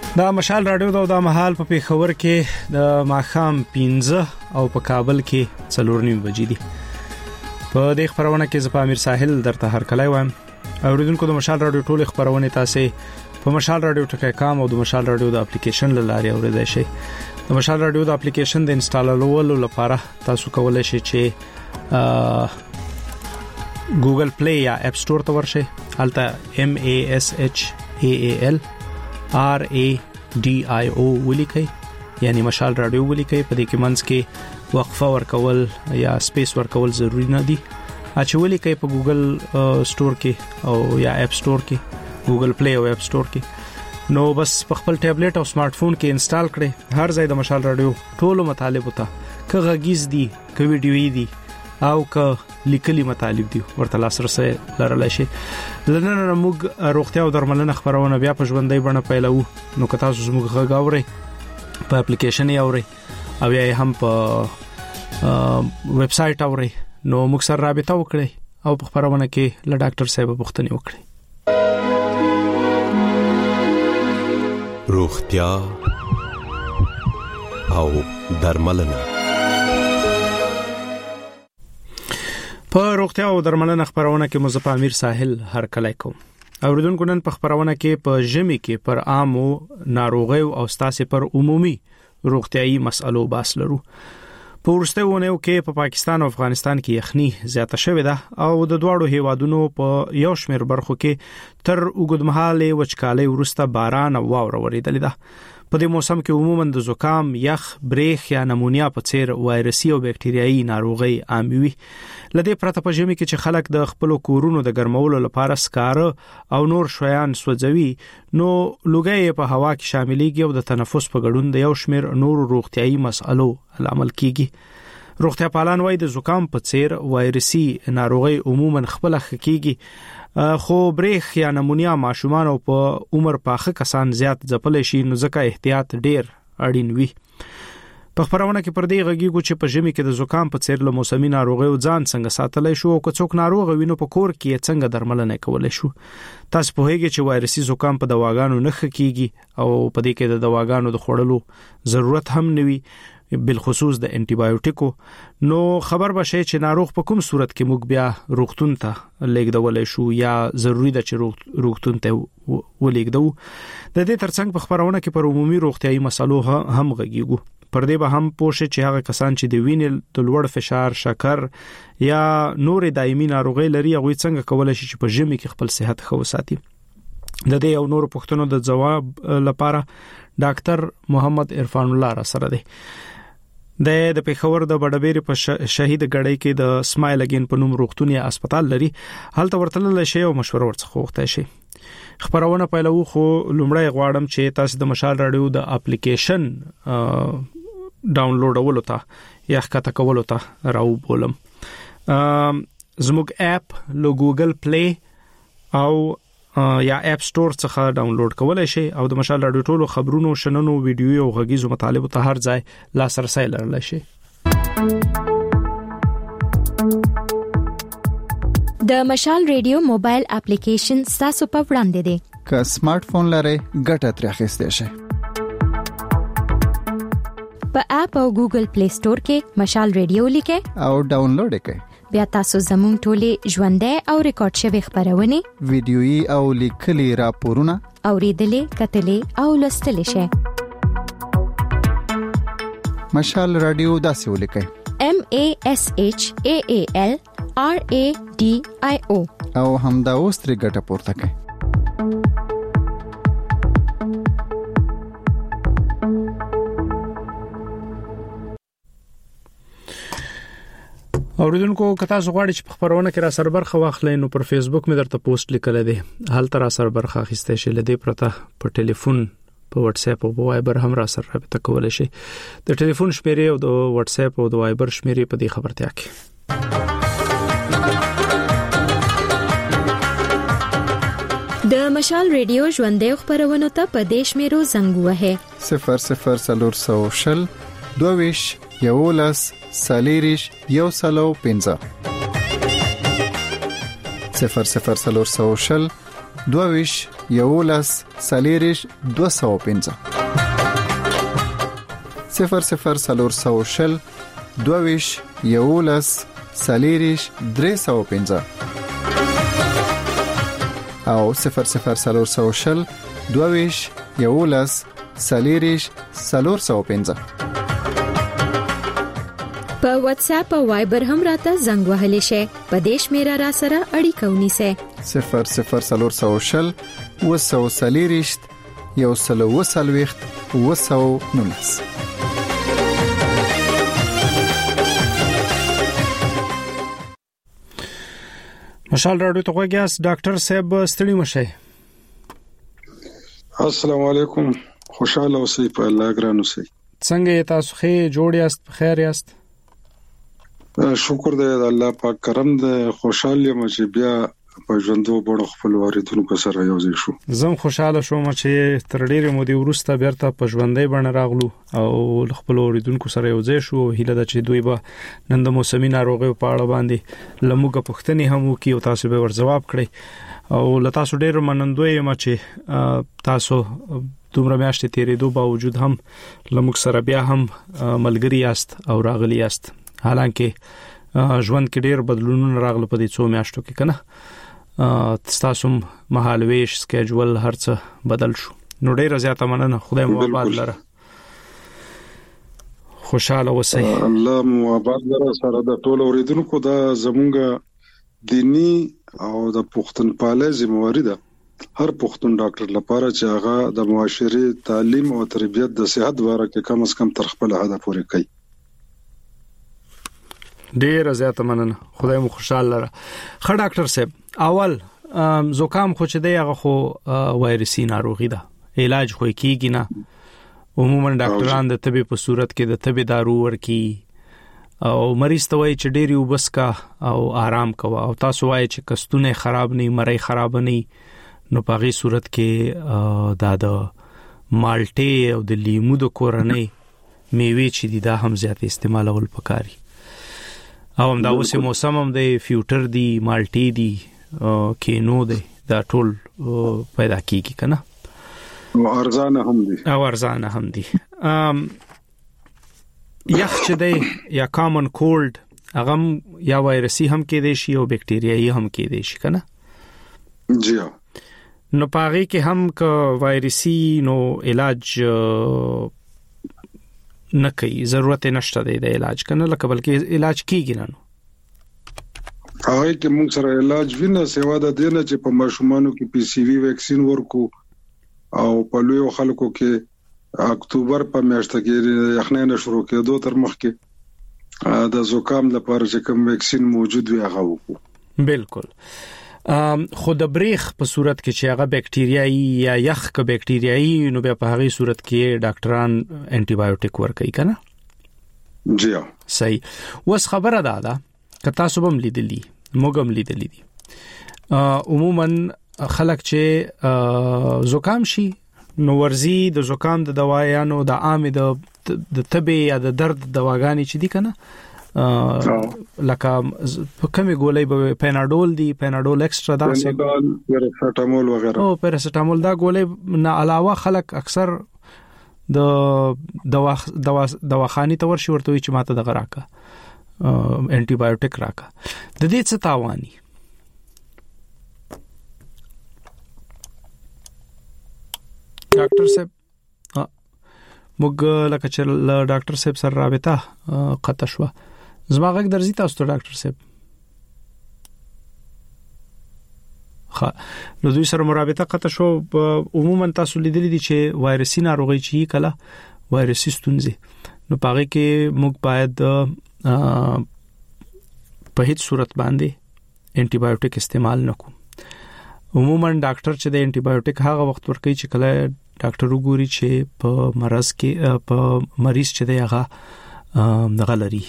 دا مشال رادیو دا مهال په پیښور کې د ماخام 15 او په کابل کې 4:30 بجې دي. په دې خبرونه کې زه امیر ساحل درته هرکلی وایم. اوریدونکو د مشال رادیو ټول خبرونه تاسو په مشال رادیو ټکی کام او د مشال رادیو د اپلیکیشن لاري اوریدای شئ. د مشال رادیو د اپلیکیشن د انسټالولو لپاره تاسو کولی شئ چې ګوګل پلی یا اپ سٹور ته ورشئ. هلته MASHALRADIO ولیکئ، یعنی مشال رادیو ولیکئ. په دې کې منځ کې وقفه ورکول یا سپیس ورکول ضروری نه دي. چې ولیکئ په ګوګل سٹور کې او یا اپ سٹور کې، ګوګل پلی او اپ سٹور کې، نو بس په خپل ټابلیټ او سمارټ فون کې انسټال کړئ. هر ځای د مشال رادیو ټولو مطالب ته که غږیز دي، که ویډیويي دي او که لیکلي مطالب دي ورته لاسرسي لرلای شي. لنن موږ روغتیا او درملنه خبرونه بیا په ژوندۍ بڼه پیلو. نو که تاسو زموږ غږ اورئ په اپلیکیشن یې اورئ او یا هم په ویب سټ اورئ، نو موږ سره رابطه وکړئ او په خبرونه کې له ډاکټر صاحب پوښتنه وکړئ. روغتیا او درملنه. په روغتیا او درملنه خبرونه کې مزه امیر ساحل هرکلی کوم. اوریدونکو نن په خبرونه کې په ژمي کې پر عامو ناروغیو او ستاسو پر عمومي روغتيایي مسالو باس لرو. په ورسته ونیو کې په پاکستان او افغانستان کې یخني زیاته شوې ده او د دوړو هیوادونو په یو شمېر برخو کې تر وګدمحاله وچکالي ورسته باران او واوره وریدلې ده. په دې موسم کې عموما د زکام، یخ، بریخ یا نمونیا په څیر وایرسي او بکټریايي ناروغي عام وي. لدې پرته په ژمي کې چې خلک د خپل کورونو د ګرمولو لپاره سکاره او نور شیان سوځوي، نو لوګي په هوا کې شاملېږي او د تنفس په ګډون د یو شمېر نور روغتيایي مسالو عمل کیږي. روغتیا پالان وایي د زکام په څیر وایرسي ناروغي عموما خپل خکېږي، خو بریخ یا نمونیا ماشومان او په عمر پاخه کسان زیات ځپل شي، نو ځکه احتیاط ډیر اړین وي. په خبرونه کې پر دې غږیږو چې په ژمي کې د زکام په څیر له موسمي ناروغیو ځان څنګه ساتلای شو او که څوک ناروغ وي نو په کور کې څنګه درملنه کولای شو. تاسو په هیګه چې وایرسي زکام په دواګانو نه خکېږي او په دې کې د دواګانو د خوړلو ضرورت هم نه وي، بالخصوص د انټي بایوټیکو، نو خبر بشي چې ناروغ په کوم صورت کې موږ بیا روغتون ته لیږدول شو یا ضروری ده چې روغتون ته ولېږدو. د دې ترڅنګ په خبرونه کې پر عمومي روغتيایي مسالو هم غږیږو. پر دې به هم پوښتنه چې هغه کسان چې د وینې د لوړ فشار، شکر یا نور دایمي ناروغي لري، هغه څنګه کولای شي چې په ژمي کې خپل صحت ښه وساتي. د دې او نور پوښتنو د جواب لپاره ډاکټر محمد عرفان الله را سره دی. د پیښور د بډبېری په شهید غړی کې د سمایل اگین په نوم روغتون یا هسپتال لري. هلته ورتلل شي او مشوره ورڅخه وغوښتای شي. خبرونه پیلو، خو لومړی غواړم چې تاسو د مشال رادیو د اپلیکیشن ډاونلوډولو ته یا ښکته کولو ته راو بولم. زموږ اپ له ګوګل پلی او یا اپ سٹور څخه ډاونلوډ کولای شئ او د مشال رادیو ټولو خبرونو، شننو، ویډیو او غږیزو مطالب ته هر ځای لاسرسي لرلای شئ. د مشال رادیو موبایل اپلیکیشن تاسو په وړاندې دی. که سمارټ فون لرئ ګټه ترې اخیستئ شئ. په اپ او ګوګل پلی سٹور کې مشال رادیو لیکئ او ډاونلوډ یې کړئ. بیا تاسو زموږ ټولې ژوندۍ او ریکارډ شوی خبرونه، ویډیويي او لیکلي راپورونه اوریدلې، کتلې او لوستلې شئ. مشال رادیو داسې ولیکئ: MASHALRADIO او همدا اوس ترې ګټه پورته کړئ. اوریدونکو که تاسو غواړئ چې په خبرونه کې را سره برخه واخلئ، نو پر فیسبوک مې درته پوسټ لیکل دی، هلته را سره برخه اخیستئ شئ. لدې پرته په ټلیفون، په واتس اپ او په وایبر هم را سره رابطه کولای شئ. د ټلیفون شمیرې او د واتس اپ او د وایبر شمیرې په دې خبرتیا کې. د مشال رادیو ژوندۍ خبرونه ته په دیش میرو زنګ وهه 0040 22 یولس سالیریش یو سلو 15 0040 22 11 205 00 22 11 305 او 00 22 11 305 په واتس اپ او وایبر هم راته زنګ وهلی شئ. په دې شمیره را سره اړیکه ونیسئ. 00 240 120 219. مشال راډیو ته غوږیاست. ډاکټر صاحب ستړي مشه. السلام علیکم. خوشاله اوسئ په الله ګران اوسئ. څنګه تاسو ښه جوړ یاست؟ بخیر یاست؟ شکر دی الله پاک کرم دی. خوشاله یم چې بیا په ژوندو بڑو خپل واردونکو سره یو ځای شو. زم خوشاله شوم چې تر ډیره مودې وروسته بیرته په ژوندۍ باندې راغلو او خپل واردونکو سره یو ځای شو. هیله ده چې دوی به نن د موسمي ناروغیو په اړه باندې لموږه پوښتنې هم وکړي او تاسو به ور جواب کړئ. او لته تاسو ډیر منندوی یم چې تاسو دومره میاشتې تیرېدو باوجود هم لموږ سره بیا هم ملګری یاست او راغلی یاست. حالانکه ژوند کې ډیر بدلونونه راغله په دې 2 میاشتو کې کنه. تاسو مهالويش سکیجول هرڅه بدل شو. نو ډیر زیاته مننه. خدای مو آباد لره. خوشاله اوسئ. الله مو آباد لره. سره د ټولو اوریدونکو دا زمونږ دینی او د پښتونپالۍ ذمہواری ده هر پښتون ډاکټر لپاره چې هغه د معاشري تعلیم او تربیت د صحت واره کې کم از کم تر خپل هدف پورې کوي. ډیر زیاته مننه. خدای مو خوشاله لره. خ ډاکټر صاحب اول زکام خو چې دی هغه خو وایرسي ناروغي ده. علاج خو کیږي نه. عموما ډاکټران د طبي په صورت کې د طبي دارو ورکی او مریض ته وایي چې ډیر وبس کا او آرام کوه او تاسو وایي چې کستونه خراب نه مړی خراب نه. نو په غي صورت کې دا د مالټي او د لیمو د کورنۍ میوه چې دي دا هم زیات استعمالول پکاري. او هم دا اوس موسم هم د فیوټر دی مالټي دی کینو دی دا ټول پیدا کیږي کنه. او ارزانه هم دي. یخ چې دی یا کامن کولد هغه یا وایرسي هم کې دی شي او بکټریایي هم کې دی شي کنه. جی نو پاره کې هم ک وایرسي نو علاج نه کوي. ضرورت نشته دی د علاج کنه لکه بلکې علاج کیږي نه. هغه کې موږ سره علاج وینه سیوا د دینه چې په ماشومانو کې پی سی وی ویکسین ورکو او په لوی خلکو کې اکتوبر په میاشت کې یخنۍ شروع کېدو تر مخکې د زکام لپاره چې کوم ویکسین موجود وي هغه وکړو. بالکل. خود بریخ په صورت کې چې هغه بکټریایي یا یخ ک بکټریایي نو په هغه صورت کې ډاکټران انټي بایوټیک ورکوي کنه. جی صحیح. وس خبره ده که تاسو هم لیدلی موږ هم لیدلی دي عموما خلک چې زکام شي نو ورزي د زکام د دوايانو د عام د طبي یا د درد دواګانی چې دي کنه لکه کومه ګولې به پیناډول دی پیناډول ایکسترا دا سه پیراسټامول وغیرہ او پیراسټامول دا ګولې نه علاوه خلک اکثر د دواخاني ته ورشي ورته چې ماته د غراکه انټي بایوټیک راکا د دې څه تاواني. ډاکټر صاحب موږ لکه چې ډاکټر صاحب سره رابطه قطع شو. زما غږ درځي تاسو ته ډاکټر صاحب؟ نو دوی سره مرابطه قطع شو. عموما تاسو لیدلی دي چې وایرسي ناروغي چې کله وایرسي ستونزې نو پاره کې موږ باید په هیڅ صورت باندې انټي بایوټیک استعمال نکوم. عموما ډاکټر چې د انټي بایوټیک هغه وخت ورکوي چې کله ډاکټر وګوري چې په مرز کې په مریض چې دی هغه غلري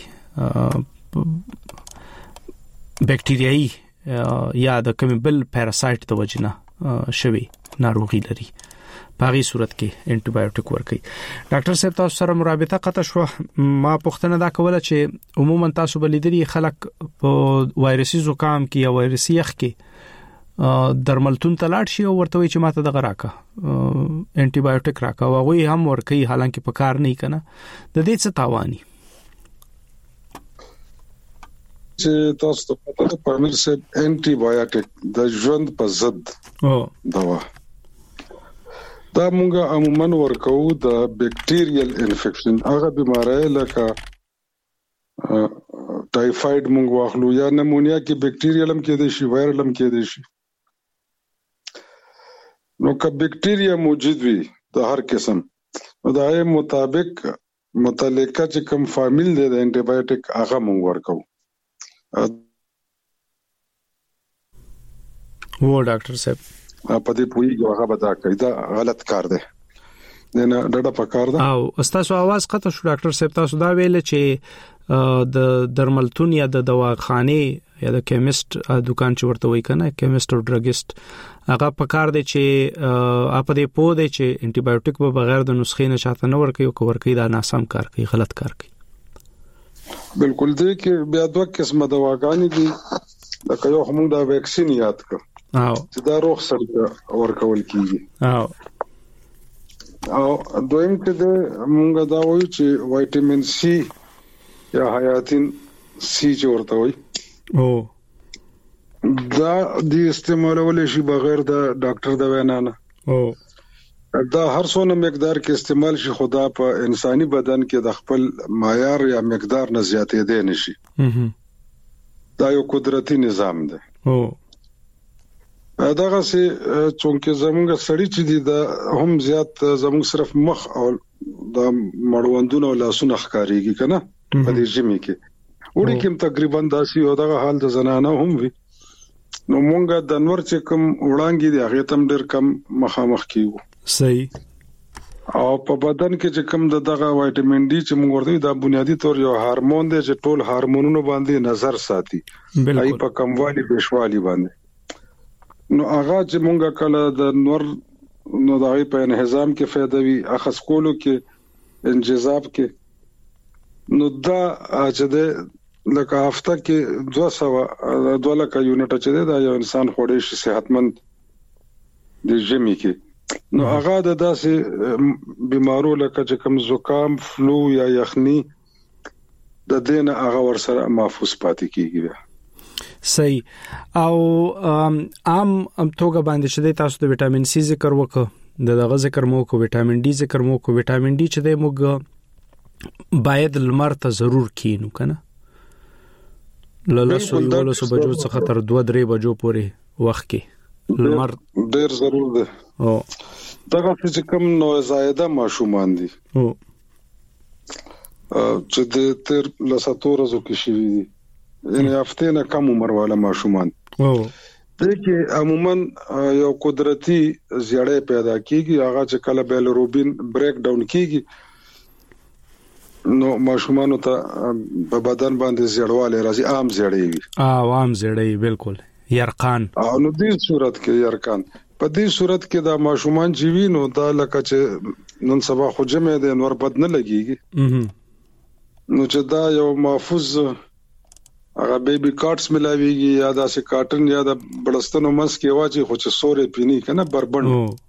بکټریایي یا د کوم بل پاراسایت د وجنه شوی ناروغي لري. په هغه صورت کې انټي بایوټیک ورکوي. ډاکټر صاحب تاسو سره مرابطه قطع شو. ما پوښتنه دا کوله چې عموما تاسو بلیدري خلک په وایرسي زکام کې یا وایرسي یخ کې درملتون ته لاړ شي او ورته وي چې ماته دغه راکا انټي بایوټیک راکا او هغه هم ورکي حالانکه په کار نه کنه د دې څه تاواني چې تاسو ته پته ده پامیر سه انټي بایوټیک د ژوند په ضد دوا دا موږ عموما ورکو د بیکټیریل انفیکشن هغه بیماری لکه ټایفاید موږ واخلو یا نمونیا کې بیکټیریل هم کې دي شي وایرل هم کې دي شي نو که بیکټیریا موجود وي د هر قسم نو د هغه مطابق متعلقه چې کوم فامیل دی د انټي بایوټیک هغه موږ ورکو و ډاکټر صاحب په دې پوری هغه بدا کوي دا غلط کار دی نه ډډه پکار ده او تاسو आवाज قطع شو ډاکټر صاحب تاسو دا ویل چې د درملتون یا د دواخانه یا د کیمست دکان چې ورته وای کنه کیمست او ډرګیست هغه پکار دی چې اپ دې پوه دی چې انټي بایوټیک به بغیر د نسخې نه شاته نه ورکي او ورکي دا ناسم کار کوي غلط کار کوي بالکل دی کې بیا دوه قسمه دواګانې دي لکه یو هم دا ویکسین یاد کړ چې دا روغ سره ورکول کیږي او دویم کې د مونږ دا وایو چې وایټامین سی یا حیاتین سی چې ورته وایي دا د استعمالول شي بغیر د ډاکټر د وینا نه دا هر څونه مقدار کې استعمال شي خدا په انساني بدن کې د خپل معیار یا مقدار نه زیاتې دی نشي دا یو قدرتي نظام دی داغه سي چونکه زموږ سړی چې دی دا هم زیات زموږ صرف مخ او د مړوندونو او لاسونو ښکاریږي کنه په دې جمی کې وړي کوم تقریبا داسي او دغه حال د زنانه هم وي نو مونږه د نور چې کوم وړانګي دی هغه تم ډېر کم مخامخ کیو صحیح او په بدن کې چې کوم دغه وایټامین ډي چې موږ ورته دا بنیادی طور یو هورمون دی چې ټول هورمونونو باندې نظر ساتي ای په کموالي بشوالي باندې نو هغه چې مونږه کله د نور نو دغه په انهضام کې فائدہ وي اخص کولو کې انجذاب کې نو دا چې د لکه هفته کې 200 لکه یونټ چې دا یو انسان خوړې شي صحتمند د جمی کې نو هغه د داسې بیمارو لکه چې کوم زکام فلو یا یخني د دینه هغه ور سره محفوظ پاتې کیږي صحیح او عام توګه باندې چې تاسو د وټامین سي ذکر وکړه دغه ذکر مو کو وټامین ډي ذکر مو کو وټامین ډي چې د موږ باید لمر ته ضرور کینو کنه لاسو یو له بجو څخه تر 2-3 بجو پورې وخت کې لمر ډیر ضرور ده او دغه چې کوم نو زائده ماشومان دي او چې د تر لساتور زو کې شي دي یعنی هفته نه کم عمر والا ماشومان دې کې عموما یو قدرتي زیړې پیدا کیږي هغه چې کله بیلروبین بریک ډاون کیږي نو ماشومان ته په بدن باندې زیړواله راځي عام زیړې وي عام زیړې بالکل یرقان او نو دې صورت کې یرقان په دې صورت کې دا ماشومان چې وي نو دا لکه چې نن سبا خو جمع دي نور بد نه لګيږي نو چې دا یو محفوظ هغه بیبي کارټس ملاويږي یا داسې کاټن یا د بلستانو مس کې واچي خو چې سورې پینی کنه بربند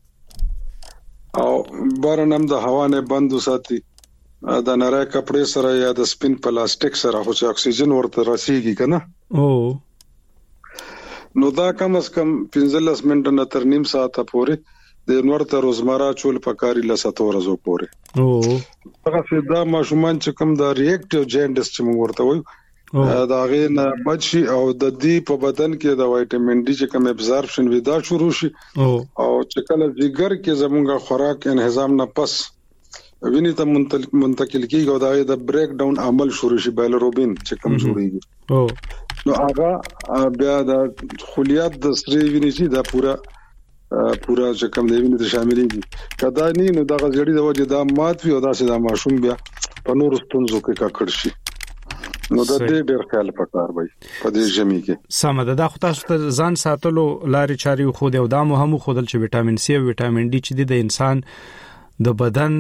او بارنم د هوا نه بند وساتي د نری کپڑے سره یا د سپین پلاستیک سره خو چې اکسیجن ورته رسیږي کنه نو دا کم از کم 15 منټه نه تر نیم ساعت پورې د نورته روزمره چول پکاري لساتو ورځو پورې هغه فدا ماشومان چې کوم د ریاکټیو جاینډس چې موږ ورته وایو دا غي نه بچي او د دې په بدن کې د وایټامین ډي چې کوم ابزاربشن ودا شروع شي او چې کله جګر کې زموږه خوراک انهضام نه پس ویني ته منتقل کیږي او دا د بریک ډاون عمل شروع شي بیلروبین چې کوم جوړیږي نو هغه بیا د خلیات د سری ویني چې دا پورا چې کوم دی ویني ته شاملېږي کدا نه نو دا غړي د وجه دا مات وي او دا سه دا ماشوم بیا په نور ستونزو کې کاکړ شي نو د دې ډېر خیال پکار وي په دې جمی کې سمه ده خو تاسو ته ځان ساتلو لارې چاري خو د او دا مهمو خودل چې وټامین سي او وټامین ډي چې د انسان د بدن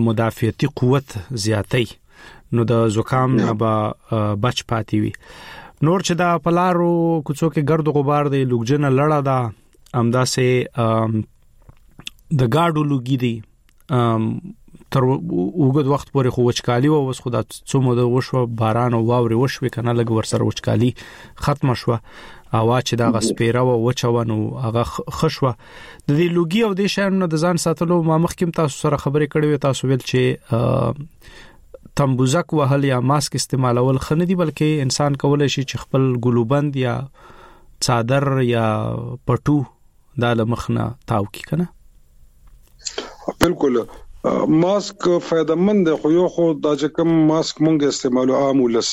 مدافعتي قوت زیاتوي نو د زکام نه به بچ پاتې وي نور چې دا پلارو کوڅو کې ګرد غبار دی لوګجنه لړه دا امدا سه د گاډو لوګي دی تر وګد وخت پورې خو وچکالي و وس خدا څومره د وشو باران او واوري وشوي کنه لګ ورسره وچکالي ختم شو اوا چې دا غسپیره و وچونو هغه خشوه د دې لوګي او د شهرونو د ځان ساتلو ما مخکیم تاسو سره خبرې کړې تاسو ویل چې تمبوزک وهل یا ماسک استعمالول خنه دي بلکې انسان کولای شي چې خپل ګلوبند یا څادر یا پټو د مخنه تاو کی کنه بالکل ماسک فائدمند دی خو یو خو دا چې کوم ماسک مونږ استعمالو عام ولس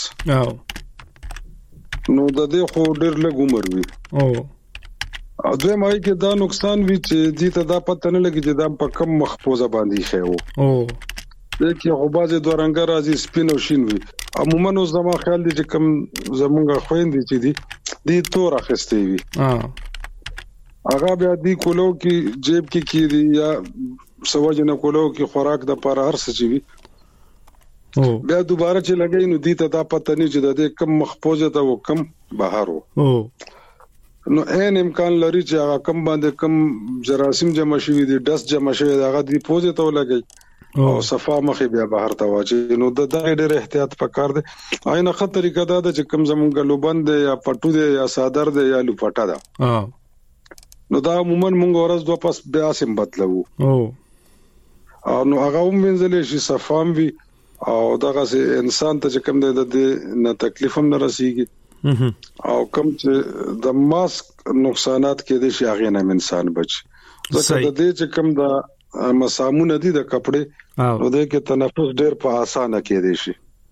نو د دې خو ډېر لږ عمر وي او دوی مای کې دا نقصان وی چې دې ته دا پته نه لګي چې دا په کم محفوظه باندې خو دغه خو بازه دوه رنګ راځي سپین او شین وي عموما نو زما خیال دي چې کم زمونږ خويندې چې دي تور اخستې وي هغه بیا دی کولو کې جیب کې کیدی یا سوجنه کولو کې خوراک د پر هر څه چی وي بیا دوباره چې لګی نو دې ته دا پته نه چې د کم محفوظه ته او کم بهارو نو ان امکان لري چې هغه کم باندې کم جراثیم جمع شوی دي ډس جمع شوی هغه دی پوزه ته لګی او صفا مخې بیا بهر ته واچي نو د ډېر احتیاط پکار دی عین خطر طریقه دا چې کم زمونږ لوبند یا پټو دی یا صادر دی یا لوپټا دا نو دا عموما مونږ ورځ دوه پس بیا سم بدلو او نو هغه ومنځلې شي صفام وي او دغه سه انسان ته کم دی د نه تکلیف هم نه رسیږي او کم چې د ماسک نقصانات کې دي شي هغه نه انسان بچ ځکه د دې چې کم دا مسامونه دي د کپڑے نو د کې تنفس ډېر په اسانه کې دي شي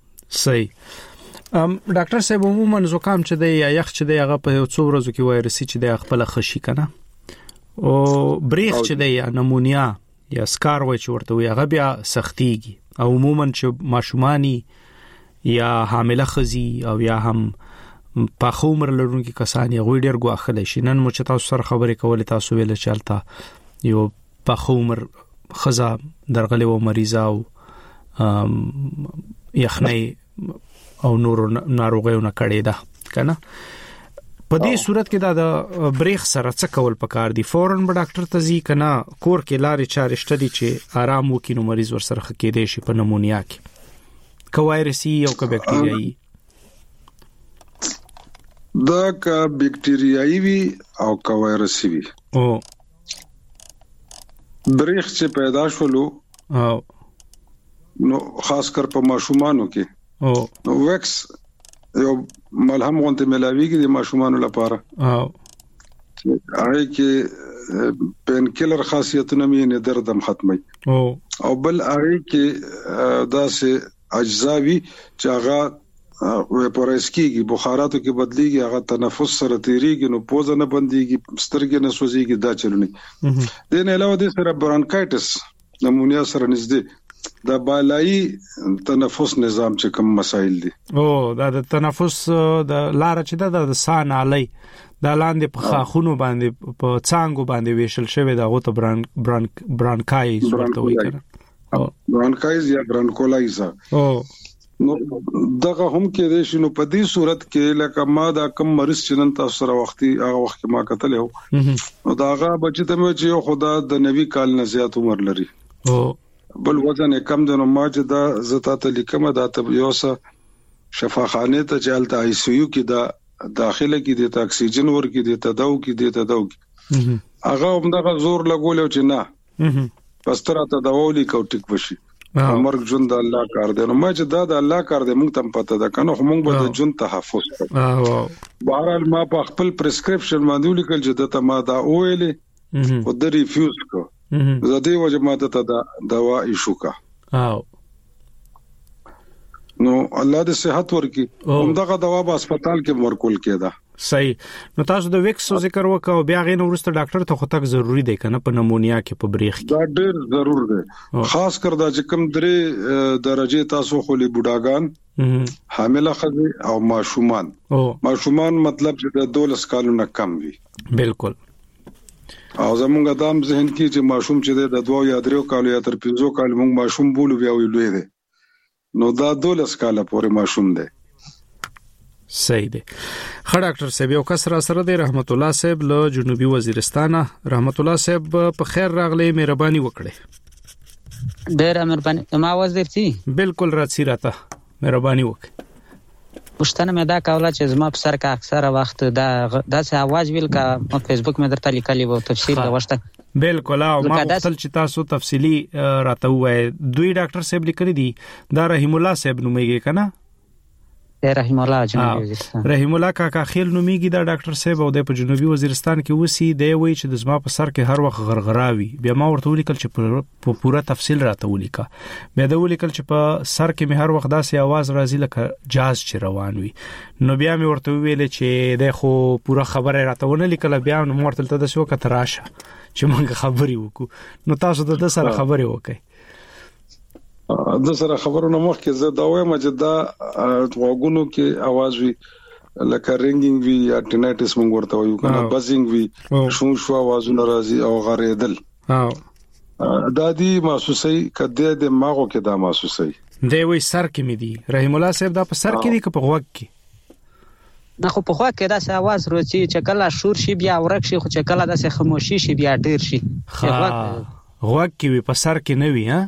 صحیح ډاکټر صاحب عموما زکام چې دی یا یخ چې دی هغه په یو څو ورځو کې وایرسي چې دی خپل خشي کنه او بریخ چې دی یا نمونیا یا سکار وای چې ورته وي هغه بیا سختيږي او عموما چې ماشومانی یا حامله خزي او یا هم په عمر لرونکي کسان یې غوډ ډیر غواخل شي نن مو چې تاسو سره خبرې کولې تاسو ویل چالتا یو په عمر خزا درغلي و مریضه او یخنۍ او نور ناروغیونه کړي ده کنه په دې صورت کې دا د بریخ سره څه کول پکار دي فورن به ډاکټر ته ځي کنه کور کې لارې چارې شته دي چې آرام وکړي نو مریض ور سره خکې دي شي په نمونیا کې کو وایرسي او کو بکټریایي دا کا بکټریایي وي او کو وایرسي وي بریخ چې پیدا شولو نو خاص کر په ماشومانو کې نو ویکس یو ملهم غونته ملاویږي د ماشومانو لپاره هغه کې پین کیلر خاصیتونه مې نه دردم ختمي او بل هغه کې داسې اجزاوي چې هغه ویپورایز کیږي بخاراتو کې بدليږي هغه تنفس سره تیریږي نو پوزه نه بنديږي سترګې نه سوځيږي دا چلونی دین علاوه د سره برانکایټس نمونیا سره نږدې د بالای تنفس نظام چې کوم مسائل دي دا د تنفس د لار چې د سان علی د لاندې په خاخونو باندې په څنګه باندې ویشل شوی دا غوته برانکایز ورته وایي کنه برانکایز یا برانکولایز نو دغه هم کې د شنو په دې صورت کې لکه ما دا کم مریض چې نن تاسو سره هغه وخت ما کتل یو نو داغه بچی ته مې چې خدا د نوي کال نه زیات عمر لري بل وزن کم د نو ما چې دا زتا ته لیکم دا ته یو څه شفاخانه ته چلته آی سی یو کې دا داخله کې د اکسیجن ور کې د تداو کې د تداو کې هغه هم دغه زور لګول چې نه پس تر ته داولي کو ټیک وشي مرګ ژوند د الله کار دی نو ما چې دا د الله کار دی مونږ تم پته ده کنه خو مونږ به د ژوند تحفظ کوو بهرحال ما په خپل پرسکرپشن باندې لیکل چې د ما دا اویلې او د ریفیوز کو زده وجه ما ته دا دوا ایشو کا نو الله دې صحت ورکي همدغه دوا په هسپتال کې ورکول کېده صحیح نو تاسو د ویکس ذکر وکاو بیا غین ورسته ډاکټر ته خو تک ضروری دی کنه په نمونیا کې په بریخ کې دا ډېر ضرور دی خاص کر دا چې کم درې درجه تاسو خو له بوډاګان حامله خزي او ماشومان مطلب چې د 12 کالونو کم وي بالکل او زمونږ دام ذهن کې چې ماشوم چې د 2 یا 3 کالو یا تر 5 کال مونږ ماشوم بولو بیا ویلوي دي نو دا 12 کاله پورې ماشوم دی صحیح دی. خ ډاکټر صاحب یو کس را سره دی رحمت الله صاحب له جنوبي وزیرستان. رحمت الله صاحب په خیر راغلی، مهرباني وکړئ. ډېر مهرباني. ما आवाज درتي بالکل راځي راته، مهرباني وکړئ. پښتنه مې دا کوله چې زما په سر کې اکثره وخت دا څه आवाज ویل کا په فیسبوک مې درته لیکلی وو تفصیل غوښته. بالکل او ما خپل چې تاسو تفصیلی راته وای دوی ډاکټر صاحب لیکلي دي دا رحیم الله صاحب نومېږي کنه؟ رحیم الله جنوبي وزیرستان. رحیم الله کاکا خیل نومېږي دا ډاکټر صاحب او د په جنوبي وزیرستان کې وسی دی وای چې د زما په سر کې هر وخت غرغراوي. بیا ما ورته ولیکل چې په پوره تفصیل راته ولیکا. بیا دا ولیکل چې په سر کې مې هر وخت داسې आवाज راځي لکه جاز چې روان وي. نو بیا مې ورته ویل چې د خو پوره خبره راته ونه لیکل. بیا نو ورته ته د شو کتراشه چې موږ خبرې وکړو. نو تاسو د سره خبرې وکړئ. د سره خبرونه مخکې زه دا وایم چې دا غوګونو کې आवाज وی لکه رینګینګ وی یا ټینایټس موږ ورته وایو کنه، بزینګ وی، شو आवाजونه راځي او غریدل. دا دی محسوسي کده د ماغو کې دا محسوسي دی وی سر کې مې دی. رحیم الله صاحب دا په سر کې دی که په غوږ کې؟ نه خو په غوږ کې دا څه आवाज راځي چې کله شور شي بیا ورک شي، خو چې کله دا څه خاموشي شي بیا ډیر شي. غوږ کې وی په سر کې نه وی ها؟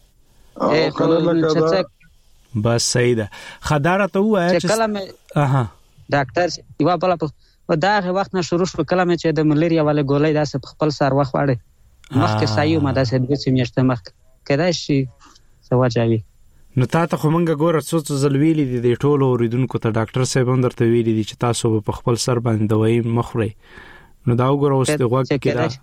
بس صحیح ده. خداره ته وای چې کله مې ډاکټر یو بل په داغه وخت نه شروع شو کله مې چې د ملیریا والے ګولۍ داسې په خپل سر وخت واړې مخکې سایو ما داسې د څه میاشتې مخ کدا شي سواجاوي. نو تاسو خو مونږ ګوره څو زلویلې دي د ټولو اوریدونکو ته ډاکټر صاحب هم درته ویلي دي چې تاسو په خپل سر باندې دوايي مخوري. نو دا وګوره اوس د غوږ کې دا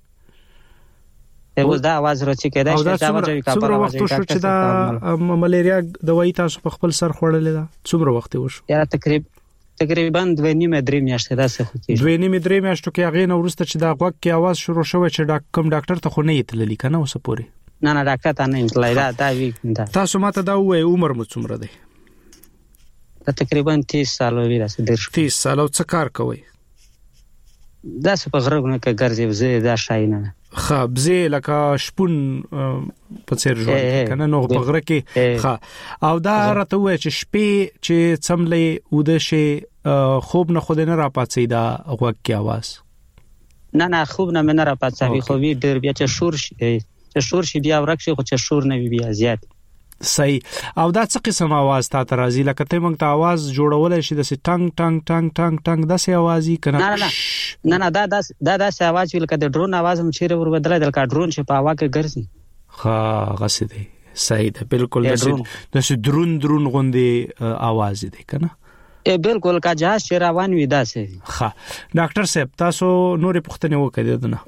اوس دا आवाज راځي کېدای شي چې واجبې کا پر وخت شو چې دا ملیریا دوايي تاسو په خپل سر خوړلې ده څومره وخت وشو؟ یا تقریبا 2.5-3 میاشتې دا څه خو کېږي. 2.5-3 میاشتو کې هغه نو ورسته چې دا غوږ کې आवाज شروع شوه چې کوم ډاکټر ته خو نه یتللی کنه اوس پورې؟ نه ډاکټر ته نه یتللی. دا وی تاسو ماته دا وای عمر مو څومره دی؟ دا تقریبا 30 سال وی راځي. 30 سال او څه کار کوي؟ دا څه په غرغونه کې ګرځي وزه دا شای نه خبزه لکه شپون په څیر ژوند کنه نو په غره کې او دا راته وای چې شپې چې څملې ود شي خوب نه خود نه را پاتې دا غوږ کې आवाज نه خوب نه را پاتې خو وی ډیر بیا چې شور شي بیا ورک شي خو چې شور نه وي بیا زیات. صحیح. او دا څه قسم आवाज تا ته راځي لکه ته موږ ته आवाज جوړولای شي د سي ټنګ ټنګ ټنګ ټنګ ټنګ د سي आवाज کنه؟ نه دا څه आवाज ویل کده ډرون आवाज هم چیرې ور بدلای دلته ډرون چې په هوا کې ګرځي. ها غسه دی. صحیح ده بالکل د سي درون غوندي आवाज دی کنه؟ بالکل کا جهاز چې روان وي دا سي. ها ډاکټر صاحب تاسو نورې پوښتنه وکړئ دنه.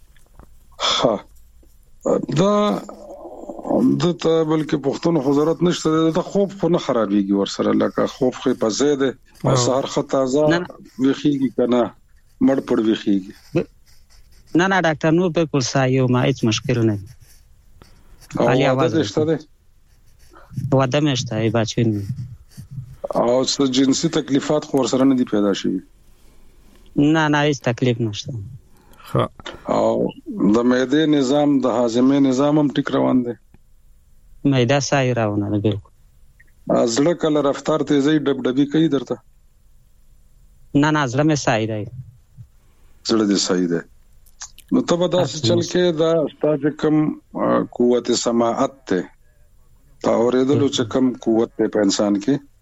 ها دا دته بلکې پښتون حضرت نشته د خوب خو نه خرابېږي ور سره لکه خوب خو په زیاده او سحر خطازه ویخیږي کنه مړ پړ ویخیږي. نه ډاکټر نور بالکل سایو ما هیڅ مشکل نه او आवाज نشته ده واده مشته ای بچین او څه جنسي تکلیفات خو ور سره نه دي پیدا شي؟ نه هیڅ تکلیف نشته. او د معده نظام د هاضمه نظام هم ټیک روان دی؟ معده صحیح روانه ده بالکل. زړه کله رفتار تیزی ډبډبي کوي درته؟ نه زړه مې صحیح دی. زړه دې صحیح دی. نو ته به داسې چل کې دا ستاسو کم قوت سماعت ته تا اورېدلو چې کم قوت په انسان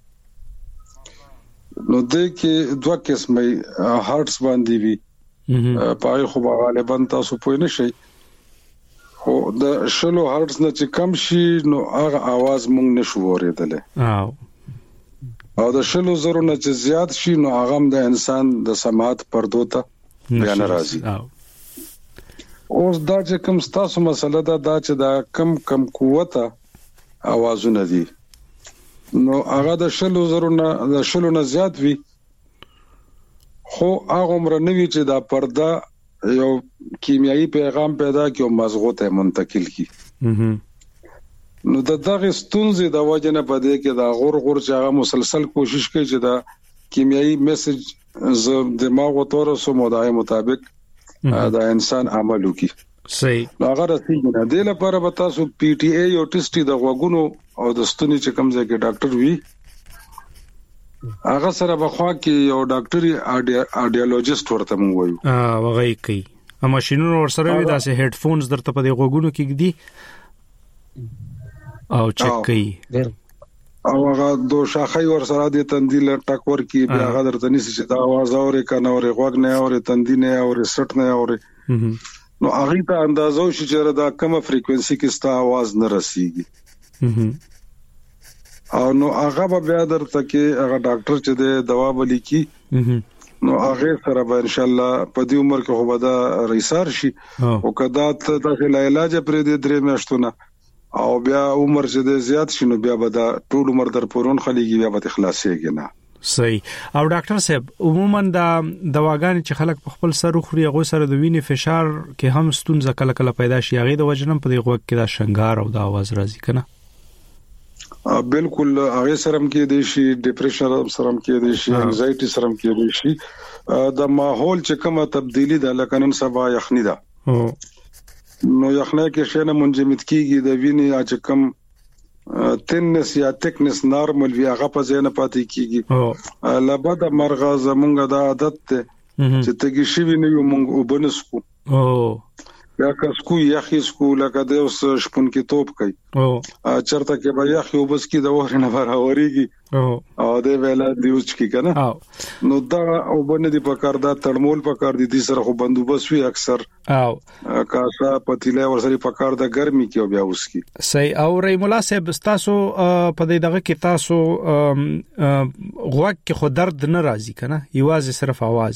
کې نو دې کې دوه قسمه هارټس باندې وي پای خو غالبا تاسو پوه نه شئ خو د شلو هارټس نه چې کم شي نو هغه आवाज مونږ نشو اوریدل او د شلو زرو نه چې زیات شي نو هغه د انسان د سماعت پردو ته بیان راځي. اوس دا چې کم تاسو مسله دا چې دا کم قوت आवाजونه دي نو هغه د شلو نه زیات وي خو هغه عمر نه وی چې دا پرده یو کیمیاوي پیغام پیدا کوي او مزغو ته منتقل کی. نو دغه ستونزې د وجه نه پدې کې دا غور چې هغه مسلسل کوشش کوي چې دا کیمیاوي میسج ز دماغ او تور سو مودای مطابق دا انسان عمل وکي. صحیح. هغه رسېږي نه د لپاره به تاسو پی ټی ای او ټیسټي د غوګونو او د ستوني چې کوم ځای کې ډاکټر وی هغه سره بخوا کې یو ډاکټري اډیالوجیست ورته مونږ وایو وغه کوي ماشينونو ور سره وي داسې هډفونز درته په دې غوګونو کې دي او چک کوي او هغه دوه شاخې ور سره د تندیل ټاک ور کې بیا هغه درته نشي چې دا आवाज اوري کنه اوري غوګ نه اوري تندی نه اوري سټ نه اوري نو هغه ته اندازو شي چې دا کومه فریکوئنسي کې ستا आवाज نه رسیږي او نو هغه بیا درته کې هغه ډاکټر چې د دوا بلی کی نو هغه سره به ان شاء الله په دې عمر کې هو دا ریسار شي او کدا ته د علاج پرې د 3 میاشتونه او بیا عمر چې د زیات شنو بیا به دا ټول عمر در پورون خلیږي بیا به خلاصيږي نه صحیح او ډاکټر صاحب عموما دا دواګانې چې خلک په خپل سر خوري هغه سره د وینې فشار کې هم ستونزه کله کله پیدا شي هغه د وجنم په دې غوږ کې دا شنګار او دا आवाज راځي کنه بالکل هغه سره کې د شي ډیپریشن سره کې د شي انزایټي سره کې د شي د ماحول چې کومه تبدیلی ده لکه نن سبا یخنی ده نو یخنه کې شنه منجمد کیږي د وینې چې کم تنس یا تکنس نارمل وی هغه په ځای نه پاتې کیږي لبد مرغه زمونږ د عادت ته چې تګي شي ویني مونږ وبنسکو یا کسکو یخی سکو لکه د اوس شپون کې توپ کوي چرته کې به یخي وبس کې د ورنه براوريږي او د ویلا دیوچ کې کنه نو دا او باندې په کار دا تړمول په کار دي سره خو بندوبس وی اکثر او کاسا پتیله ورسره په کار د ګرمي کې بیا اوس کې صحیح او رحیم الله صاحب تاسو په دې دغه کې تاسو غوږ کې خو درد نه راځي کنه یوازې صرف आवाज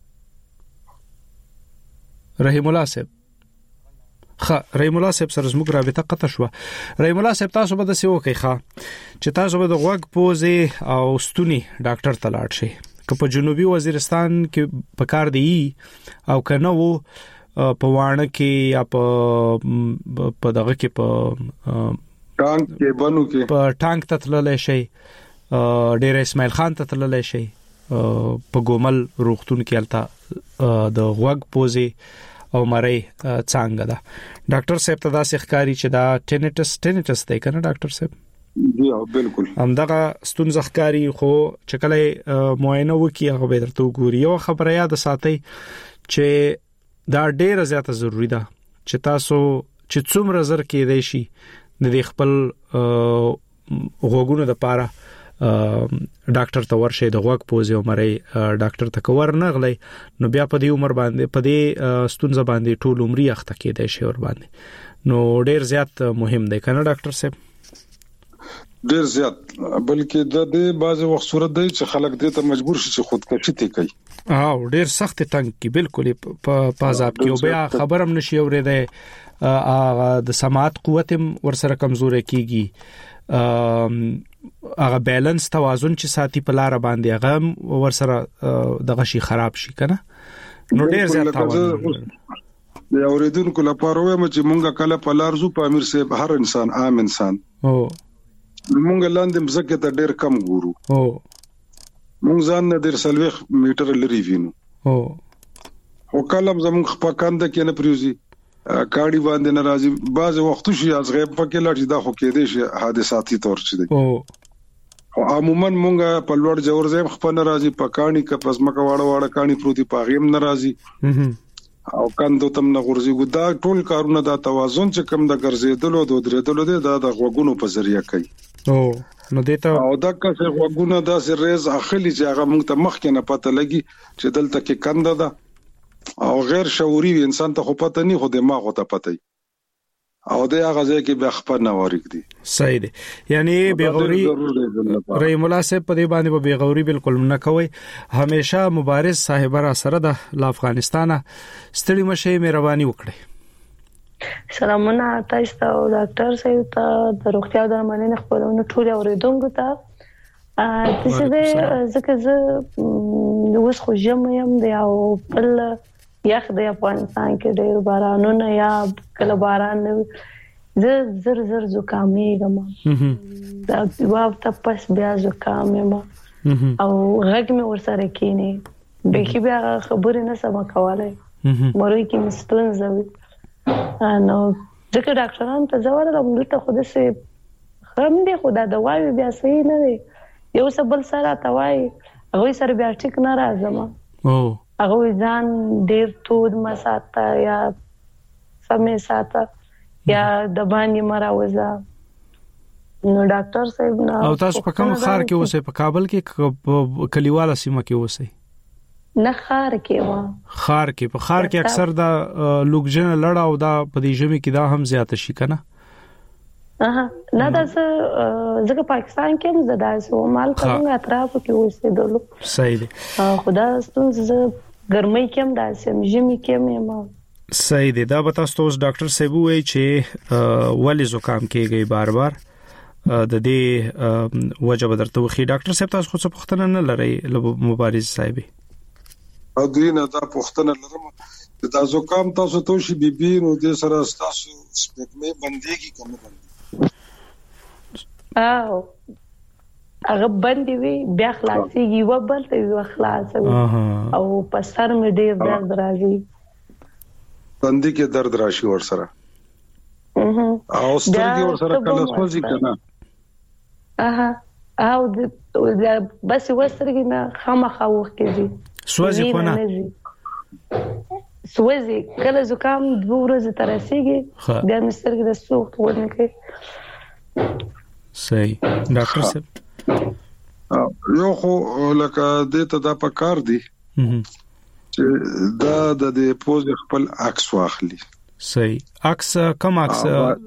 رحیم الله صاحب رحیم الله صاحب سره زموږ رابطه قطع شو رحیم الله صاحب تاسو به د سیو کوي چې تاسو به د غوږ پوزې او ستوني ډاکټر ته لاړ شئ که په جنوبي وزیرستان کې پکار دی او کنه وو په وانه کې یا په دغه کې په ټانک کې بنو کې په ټانک ته تللی شئ ډیر اسماعیل خان ته تللی شئ په ګومل روغتون کې الته د غوږ پوزې او مری څنګه ده ډاکټر صاحب ته دا ښکاری چې دا ټینیټس دی کنه ډاکټر صاحب جی بالکل همدغه ستونزه ښکاری خو چې کله معاینه وکي هغه به درته وګوري یو خبره یاد ساتي چې دا ډیره زیاته ضروری ده چې تاسو چې څومره زر کې دی شي د خپل غوګونو د پاره ډاکټر ته ورشي د غوږ پوزې او مری ډاکټر ته کور نه غلي نو بیا په دې عمر باندې په دې ستونزه باندې ټول عمر یې اخته کېدای شي ور باندې نو ډیر زیات مهم دی کنه ډاکټر صاحب ډیر زیات بلکې د دې بعض وخت صورت دی چې خلک دې ته مجبور شي چې خودکشي ته کوي او ډیر سخت تنګ کی بالکل په عذاب کې او بیا خبرم نشي اورېده د سماعت قوت ورسره کمزورې کیږي هغه بیلانس توازن چې ساتي په لار باندې هغه ورسره دغه شي خراب شي کنه نو ډیر زیات توازن د اوریدونکو لپاره وایم چې مونږه کله په لار زو په امیر صاحب هر انسان عام انسان مونږ لاندې مزکه ته ډیر کم ګورو مونږ ځان نه ډیر سلوخ میټر لري وینو او کله زمونږ په کاند کې نه پریوزي کاړي باندې ناراضي بعض وخت شي از غیب پکې لاړ دا خو کې دي حادثاتي تور چي دي او عموما مونږه په لوړ جوړ زم خپل ناراضي پکانی ک پس مکه واړه کانی پروتي پاغیم ناراضي او کاندو تم نه غورځي ګدا ټول کارونه دا توازن چې کم د ګرځېدلو د درېدلو دا د غوګونو په ذریعہ کوي او نو دیتا او دا که غوګونه دا سرز اخلي چې هغه مونږ ته مخ کې نه پته لګي چې دلته کې کنده ده او غیر شعوري انسان ته خو پته نه خو دماغ ته پته او د هغه ځای کې به خپل نه وریک دي صحیح دي یعنی بیغوري رحیم الله صاحب په دې باندې به بیغوري بالکل نه کوي همیشه مبارز صاحب را سره د افغانستان ستړي مشه مهرباني وکړي سلامونه تاسو ته او ډاکټر صاحب ته د روغتیا درملنې خبرونه ټول اوریدونکو ته تاسو دې ځکه زه اوس خو یم دی او بل یخ د افغانستان کې ډېر بارانونه یا کله باران نه زر زکامېږم دا واو تاسو بیا زکامېم او غږ مې ورسره کینی به کې بیا خبرې نه سم کولای مورې کې مستون زوي نو ځکه ډاکټران ته ځوړل موږ ته خود سه هم دي خدا دواوی بیا صحیح نه دی یو سبل سره توای هغه سره بیا ټیک نه راځم هغه ځان ډیر تود مساته یا سمې ساته یا د باندې مراوزه نو ډاکټر صاحب نه او تاسو په کوم خار کې اوسئ په کابل کې کلیواله سیمه کې اوسئ نه خار کې په خار کې اکثر دا لوګجن لړا او دا په دې ژمي کې دا هم زیات شي کنه نه دا زه پاکستان کې هم زدا سو مال څنګه اطراف کې اوسېدلو صحیح دي خدا ستاسو ګرمۍ کې هم داسې ژمي کې هم ما صحیح دي دا به تاسو ډاکټر صاحب وایي چې ولې زکام کېږي بار بار د دې وجه بدرته وخی ډاکټر صاحب تاسو خو څه پوښتنه نه لرئ مبارز صاحب او دینه دا پوښتنه لرم دا زکام تاسو ته شي بي نو د سره تاسو سپېګمې بنديږي کوم باندې هغه باندې وی بیا خلاصيږي و بل ته و خلاص او په سر مې ډیر درد راځي باندې کې درد راشي ور سره او سترګې ور سره کله سوځي کنه او بس وسترګې نه خامخا وکړي سوځي کنه سوځي کله زکام 2 ورځې تر رسیږي بیا مسترګې د سوخت ورنکې صحیح ډاکټر صاحب یو خو لکه د ته دا پکار دی چې دا د پوز خپل عکس واخلي صحیح عکس کم عکس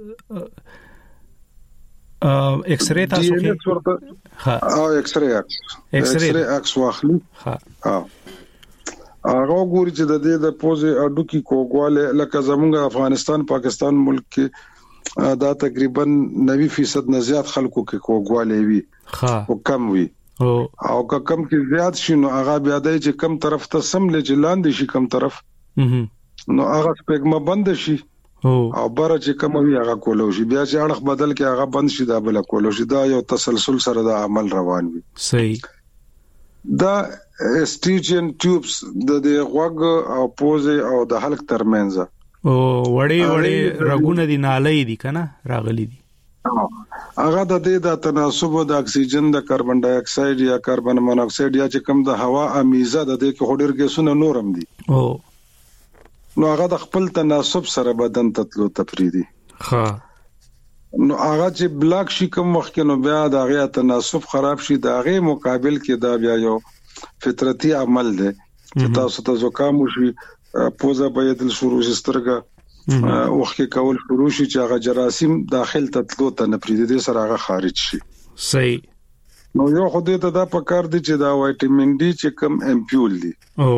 ایکس ری تاسو کې ها او ایکس ری عکس واخلي ها هغه ګوري چې د دې د پوز اډو کې کوګواله لکه زمونږ افغانستان پاکستان ملک کې دا تقریبا 90% نه زیات خلکو کې کوګواله وي او کم وي او کم کې زیات شي نو هغه بیا د چې کم طرف ته سم لې لاندې شي کم طرف نو هغه سپېګما بند شي او بار چې کوم وی هغه کولو شي بیا چې اړه بدل کې هغه بند شي دا بل کولو شي دا یو تسلسل سره د عمل روان وي صحیح دا اسټیچن ټیوبس د غوږ او پوز او د حلق ترمنځ او وړي رګونه دي نالې دي کنه راغلي دي هغه د دې د تناسب د اکسیجن د کاربن ډای اکساید یا کاربن مونوکساید یا چې کوم د هوا امیزه د دې کې هډر ګیسونه نورم دي نو هغه د خپل تناسب سره بدن تطلو تفریدي ها نو هغه چې بلاک شي کوم وخت کې نو بیا د هغه تناسب خراب شي د هغه مقابل کې دا بیا یو فطرتي عمل دی چې تاسو ته زکام وشي پوزه باید شروع سترګه وخت کې کول شروع شي چې هغه جراثیم داخل تطلو ته نه پریدي د سره هغه خارج شي صحیح نو یو خو دې ته دا پکار دي چې دا وټامین ډي چې کم امپیول دي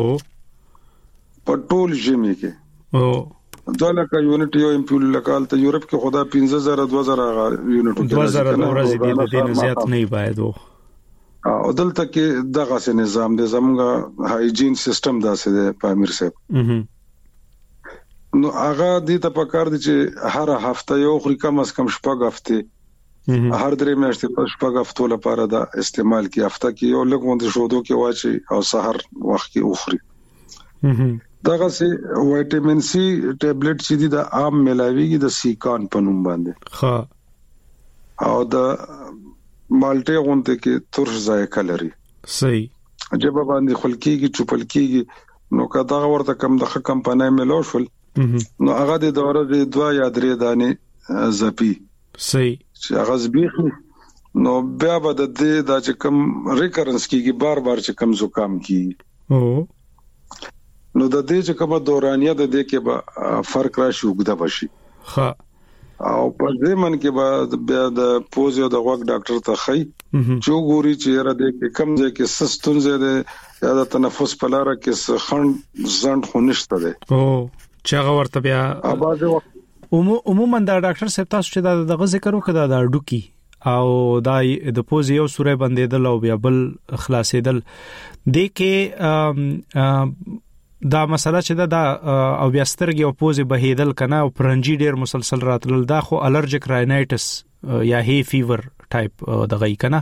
په ټول ژمي کې دا لکه یونټ یو امپیول لکال ته یورپ کې خدا 15000 2000 یونټ 2000 ورځې دي د دې زیات نه باید او دلته کې دغه سه نظام د زموږه هایجین سیستم داسې د پامیر صاحب نو هغه دې ته پکار دي چې هر هفته یو خوري کم از کم شپږ هفته هر درې میاشتې په شپږ هفتو لپاره دا استعمال کی هفته کې یو لږ شودو کې واچي او سحر وخت کې اخري دغه سه وټامین سی ټابلیټ چې دي د عام ملاویږي د سیکان په نوم باندې ها او د مالټه غونته کې ترش ذایقه لري صحیح جبه باندې خلکیږي چوپلکیږي نو کدا ورته کم د کمپنۍ ملو شول نو هغه د دوره د 2 یا 3 دانې زپی صحیح چې هغه زبیخ نو بیا به د دې د چې کم ریکرنس کیږي بار بار چې کم زکام کیږي نو د دې چې کومه دورانیه د دې کې به فرق راشي وګدا بشي ها او په دې من کې به بیا د پوز او د غوږ ډاکټر ته خي چې ګوري چې را دې کم ځای کې سستون زه د یا د تنفس په لار کې خند زند خونشته ده او چې هغه ورته بیا عموما دا ډاکټر صاحب تاسو چې دا ذکر وکړه دا ډوکی او دا د پوز یو سورې بندیدل او بیا بل خلاصیدل د کې دا مسله چې دا او بیا سترګې او پوزې بهیدل کنه او پرنجي ډیر مسلسل راتلل دا خو الرجیک راینایټس یا هی فیور ټایپ دغه کنه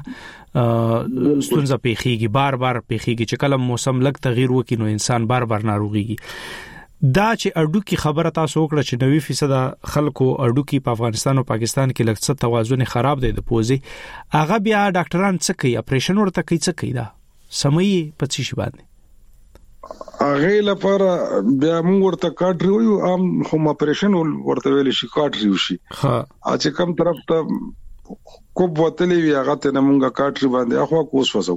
ستونزه پیخیږي بار بار پیخیږي چې کله موسم لګ تغییر وکړي نو انسان بار بار ناروغيږي دا چې اډوکی خبره تاسو وکړه چې 90% خلکو اډوکی په افغانستان او پاکستان کې لږ څه توازن خراب دی د پوزي هغه بیا ډاکټران څه کوي اپریشن ورته کوي څه کوي دا سمې په څه شي باندې هغه لپاره بیا موږ ورته کاټ ریو ام هم اپریشن ورته ویل شي کاټ ریو شي ها چې کوم طرف ته کوب وتلی وی هغه ته موږ کاټ ری باندې اخوا کوس وسو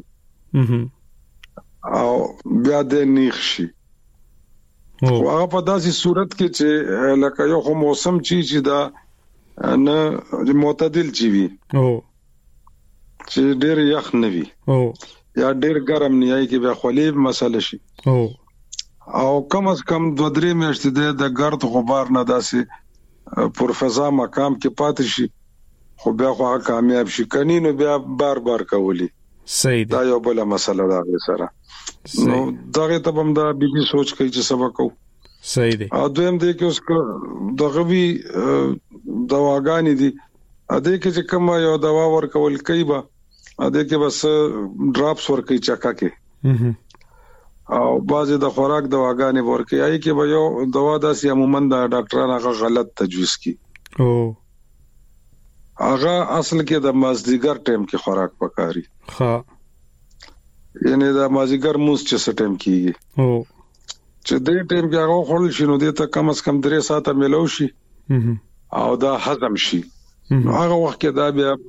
او بیا د نیخ شي او هغه په داسې صورت کې چې لکه یو خو موسم چې دا نه معتدل چی وي او چې ډېر یخ نه وي او یا ډېر ګرم نه یای کې بیا خلیب مسله شي او کم از کم 2-3 میاشتې د ګرد غبار نه داسې پر فضا مقام کې پاتې شي خو بیا خو کامیاب شي کني نو بیا بار کولی صحیح دا یو بل مسله ده سره نو دغه ته هم دا بيبي سوچ کوي چې سبا کو صحیح دی او دویم دی کې اوس دغه وی دواګانی دي ا دې کې چې کوم یو دوا ورکول کوي با ا دې کې بس ډراپس ورکوي چکا کې او بعضی د خوراک دواګانی ورکوي ای کې به یو دوا داسې عموما د ډاکټرانو هغه غلط تجویز کی او هغه اصل کې د مازدیګر ټیم کې خوراک پکاري ها یعنی د مازدیګر موس چې سټیم کیږي او چې د ټیم کې هغه خورل شي نو د ته کم از کم 3 ساعته ملو شي او دا هضم شي هغه وخت کې دا بیا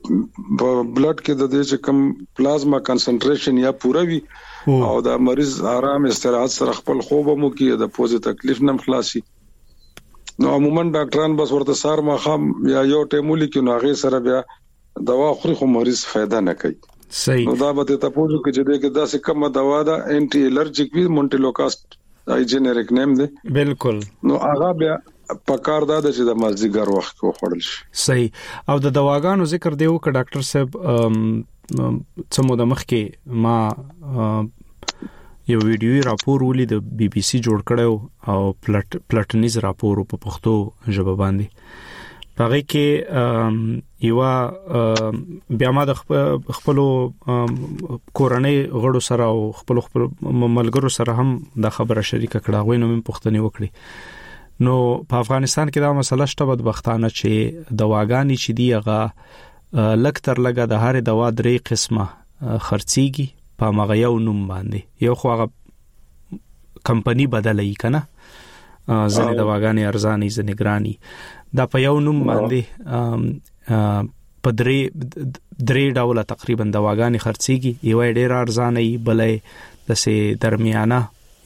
بلډ کې د دې چې کم پلازما کنسنټریشن یا پوره وي او دا مریض آرام استراحت سره خپل خوب مو کې د پوزې تکلیف نه خلاصي نو عموما ډاکټران بس ورته سار مخام یا یو ټیمولي کې نو هغه سره بیا دوا خوري خو مریض फायदा نه کوي صحیح نو دا به ته پوښتنه کې چې دغه داسې کومه دوا ده انټي الرجیک وی مونټیلوکاست دای جنریک نیم دی بالکل نو هغه بیا پکار دا چې د مازدیګر وخت کو خورل شي صحیح او د دواګانو ذکر دیو ک ډاکټر صاحب څمو د مخ کې ما یو ویډیو راپور ولې د بي بي سي جوړ کړو او پلاتنیز راپور په پښتو ژبه باندې پاره کې یو بیا ما د خپل کورنۍ غړو سره او خپل ملګرو سره هم د خبره شریکه کړه غوښنه مې پښتني وکړي نو په افغانستان کې دا مسله شته بدبختانه چې دواګانی چې دی هغه لکتر لګه د هر دوا 3 قسمه خرڅيږي په مغه یو نوم باندې یو خو هغه کمپنی بدلې کنه ځنې دواګانې ارزاني ځنې ګراني دا په یو نوم باندې په درې ډول تقریبا دواګانې خرڅيږي یو ډېر ارزاني بلې د سه درمیانه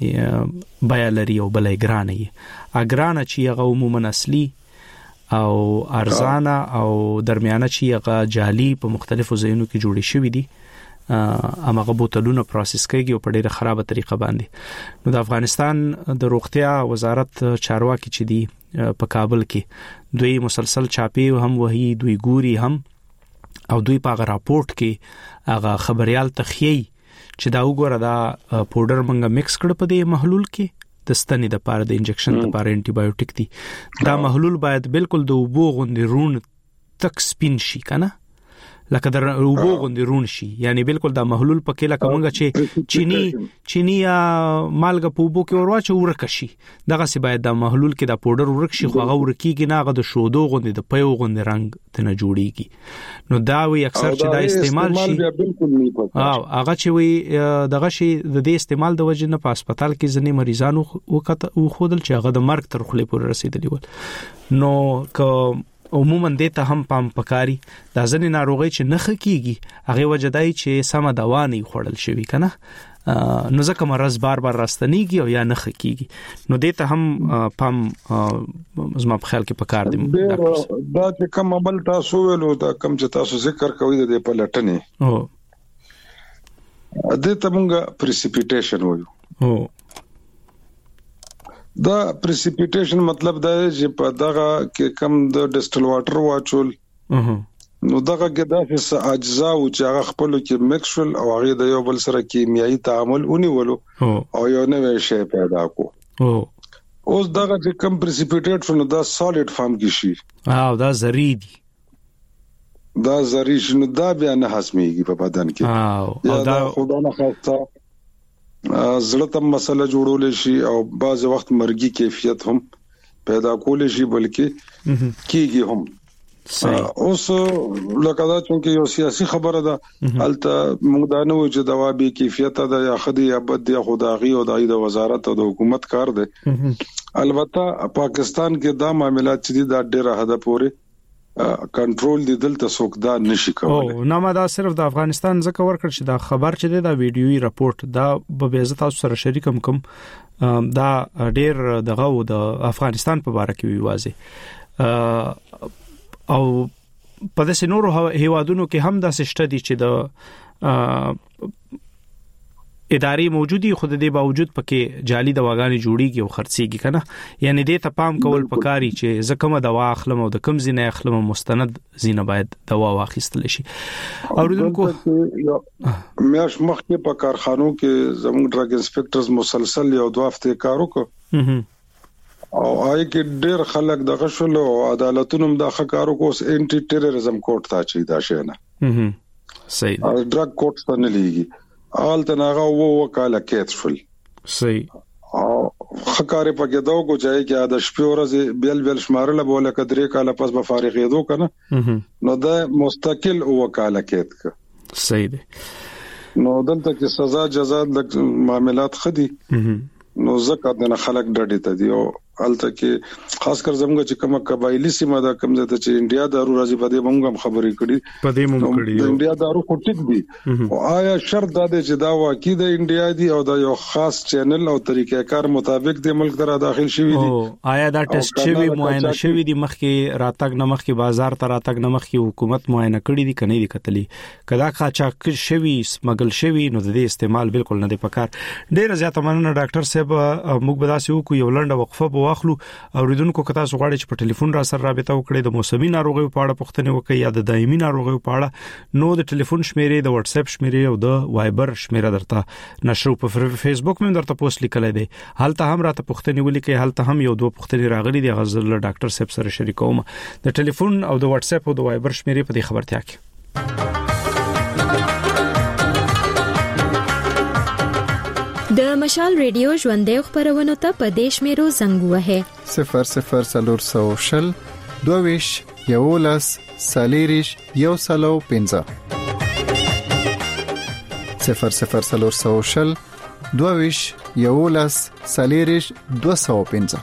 بیا لري او بلې ګراني اګرانه چې هغه عموما اصلي او ارزانه او درمیانه چې هغه جعلي په مختلفو ځایونو کې جوړې شوې دي امغه بوتلونه پروسس کیږي او په ډیره خرابه طریقه باندې نو د افغانستان د روغتیا وزارت چارواکي چې دی په کابل کې دوی مسلسل چاپی هم وਹੀ دوی ګوري هم او دوی په راپورټ کې هغه خبريال تخیي چې دا وګوره دا پاوډر منګه مکس کړ په دې محلول کې د ستنې د پاره د انجکشن د پاره انټي بایوټیک دی دا محلول باید بالکل د وبو غوندې رون تک سپین شي کنه لکه در وبو غوندې رون شي یعنی بالکل دا محلول پکې لکه مونږه چې چینی یا مالګه په وبو کې ورواچو ورک شي دغه سی باید دا محلول کې دا پاوډر ورک شي خو هغه ورکیږي نه هغه د شودو غوندې د پيو غوندې رنگ تنه جوړیږي نو دا وی اکثر چې دا استعمال شي هغه چې وی دغه شي د دې استعمال د وجې نه په هسپتال کې ځنې مریضانو وکړه خودل چې هغه د مرګ تر خولې پورې رسیدلی ول نو که عموما د ته هم پام پکاري دا ځنې ناروغي چې نخ کیږي هغه وجدای چې سم دوا نه خورل شوی کنه نو ځکه مرز بار راستنیږي او یا نخ کیږي نو د ته هم پام زما په خیال کې پکار دی دا چې کوم عمل تاسو ویلو دا کوم چې تاسو ذکر کوي د پلټنې او د ته مونږه پریسیپیټیشن وایو دا پریسیپیټیشن مطلب دا چې په دغه کې کم د ډسټل واټر واچول نو دغه کې دا څه اجزا او چې هغه خپل کې مکسول او هغه د یو بل سره کیمیاوي تعامل ونیولو او یو نوې شی پیدا کو اوس دغه چې کم پریسیپیټیټ شنو دا سالید فارم کې شي او دا زری دي دا زری شنو دا بیا نه هضميږي په بدن کې او دا خدای نه خاصه زړه ته مسله جوړول شي او بعض وخت مرګي کیفیت هم پیدا کول شي بلکې کیږي هم اوس لکه دا چې یو سیاسي خبره ده الته موږ دا نه و چې دوا به کیفیت ده یا خدي یا بد یا خداغي او د وزارت او د حکومت کار ده البته پاکستان کې دا معاملات چې دا ډېر حد پورې کنټرول دي دلته څوک دا نشي کولای او نه ما دا صرف د افغانستان ځکه ورکړ چې دا خبر چې دا ویډیوي راپورټ دا به عزت تاسو سره شریکم کوم دا ډېر دغه د افغانستان په اړه کې وی واځي او په داسې نورو هیوادونو کې هم دا سشته دي چې د ادارې موجودي خود دې باوجود پکې جعلي دواګانې جوړیږي او خرڅيږي کنه یعنی دې ته پام کول پکاري چې زکه دوا اخلم او د کم زینه اخلم مستند زینه باید دوا واخیستل شي اوریدونکو میاش مخکې په کارخانو کې زموږ ډرګ انسپکټرز مسلسل یو دوه هفته کار وکړ او آی کې ډېر خلک د غشل او عدالتونو د خکارو کوس انټي ټیرریزم کورټ ته چي دا شنه صحیح ډرګ کورټ ته نه لیږي آلته ناغه وکاله کېت شول صحیح او خکارې پکې دا کو ځای کې د شپې ورځې بیل شمارله بوله کډري کاله پس به فارغېدو کنه نو دا مستقل وکاله کېت ک صحیح دی نو دلته کې سزا جزا د معاملات خدي نو زکه د خلک ډډې ته دی او الته کې خاص کر زموږ چې کومه قبایلی سیمه دا کوم ځای ته چې انډیا دارو راځي په دې موږ خبرې کړې په دې موږ کړې انډیا دارو خو ټیک دي او آیا شرط دا دی چې دا واقعي د انډیا دی او دا یو خاص چینل او طریقې کار مطابق د ملک ته داخل شوی دي آیا دا ټیسټ شوی معاینه شوی دی مخکې راتګ نه مخکې بازار ته راتګ نه مخکې حکومت معاینه کړی دي کني دي کتلې کدا قاچاق شوی سمګل شوی نو د دې استعمال بالکل نه دی پکار ډېر زیاته مننه ډاکټر صاحب موږ به تاسو کو یو لنډه وقفه به واخلو اوریدونکو کتا سوغاړي چې په ټلیفون را سره رابطه وکړي د موسمي ناروغیو په اړه پوښتنه وکړي یا د دایمي ناروغیو په اړه نو د ټلیفون شمیرې د واتس اپ شمیرې او د وایبر شمیره درته نشر په فیسبوک مې درته پوسټ لیکل دي حالته هم راته پوښتنه ولیکي حالته هم یو دوه پوښتنې راغلي دي غزل ډاکټر صاحب سره شریکوم د ټلیفون او د واتس اپ او د وایبر شمیرې په دې خبرتیا کې د مشال ریډیو ژوندې خبرونه ته په دیش میرو زنګ وه 00 22 یولس سالیریش یو سلو 15 00 22 یولس سالیریش 215